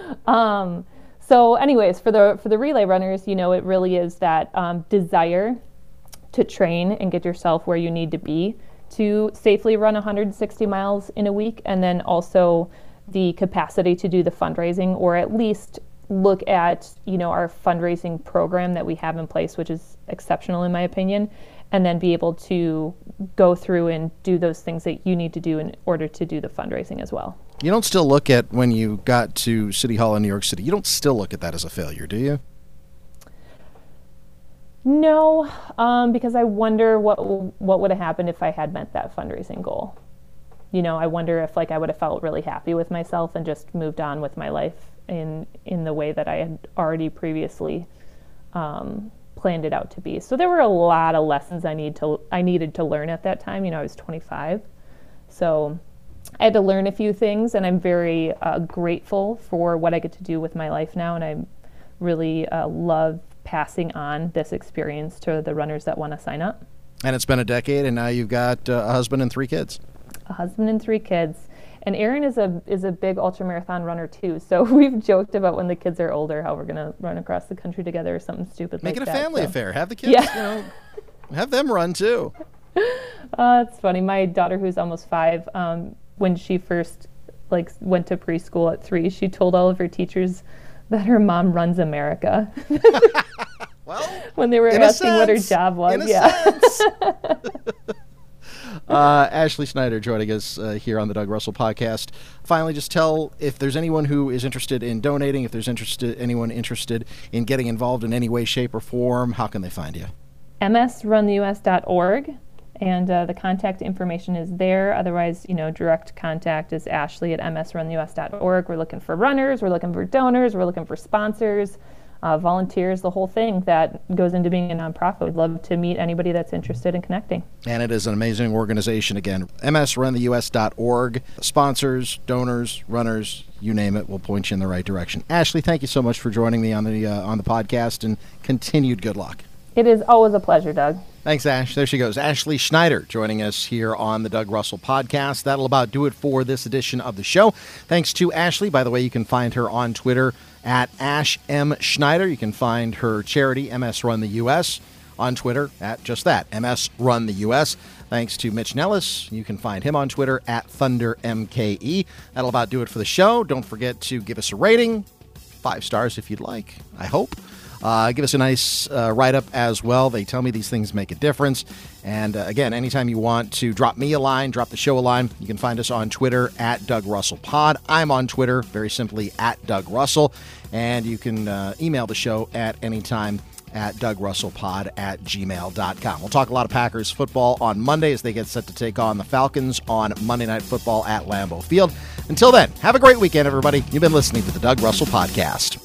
So anyways, for the relay runners, it really is that desire to train and get yourself where you need to be to safely run 160 miles in a week, and then also the capacity to do the fundraising, or at least look at our fundraising program that we have in place, which is exceptional in my opinion, and then be able to go through and do those things that you need to do in order to do the fundraising as well. You don't still look at, when you got to City Hall in New York City, you don't still look at that as a failure, do you? No, because I wonder what would have happened if I had met that fundraising goal. I wonder if I would have felt really happy with myself and just moved on with my life in the way that I had already previously planned it out to be. So there were a lot of lessons I needed to learn at that time. I was 25. So I had to learn a few things, and I'm very grateful for what I get to do with my life now, and I really love passing on this experience to the runners that want to sign up. And it's been a decade, and now you've got a husband and 3 kids. A husband and 3 kids. And Aaron is a big ultramarathon runner too. So we've joked about when the kids are older how we're going to run across the country together or something stupid like that. Make it a family affair. Have the kids, have them run too. It's funny. My daughter, who's almost 5, when she first went to preschool at 3, she told all of her teachers that her mom runs America. Well, when they were asking what her job was. Ashley Schneider joining us here on the Doug Russell Podcast. Finally, just tell if there's anyone who is interested in donating, if there's anyone interested in getting involved in any way, shape, or form, how can they find you? msruntheus.org, and the contact information is there. Otherwise, direct contact is Ashley at msruntheus.org. We're looking for runners, we're looking for donors, we're looking for sponsors, volunteers, the whole thing that goes into being a nonprofit. We'd love to meet anybody that's interested in connecting. And it is an amazing organization. Again, msruntheus.org. Sponsors, donors, runners, you name it, we'll point you in the right direction. Ashley, thank you so much for joining me on the podcast, and continued good luck. It is always a pleasure, Doug. Thanks, Ash. There she goes. Ashley Schneider joining us here on the Doug Russell Podcast. That'll about do it for this edition of the show. Thanks to Ashley. By the way, you can find her on Twitter at Ash M. Schneider. You can find her charity, MS Run the US, on Twitter at just that, MS Run the US. Thanks to Mitch Nellis. You can find him on Twitter at ThunderMKE. That'll about do it for the show. Don't forget to give us a rating, 5 stars if you'd like, I hope. Give us a nice write-up as well. They tell me these things make a difference. And again, anytime you want to drop me a line, drop the show a line, you can find us on Twitter at Doug Russell Pod. I'm on Twitter, very simply, at Doug Russell. And you can email the show at any time at dougrussellpod@gmail.com. We'll talk a lot of Packers football on Monday as they get set to take on the Falcons on Monday Night Football at Lambeau Field. Until then, have a great weekend, everybody. You've been listening to the Doug Russell Podcast.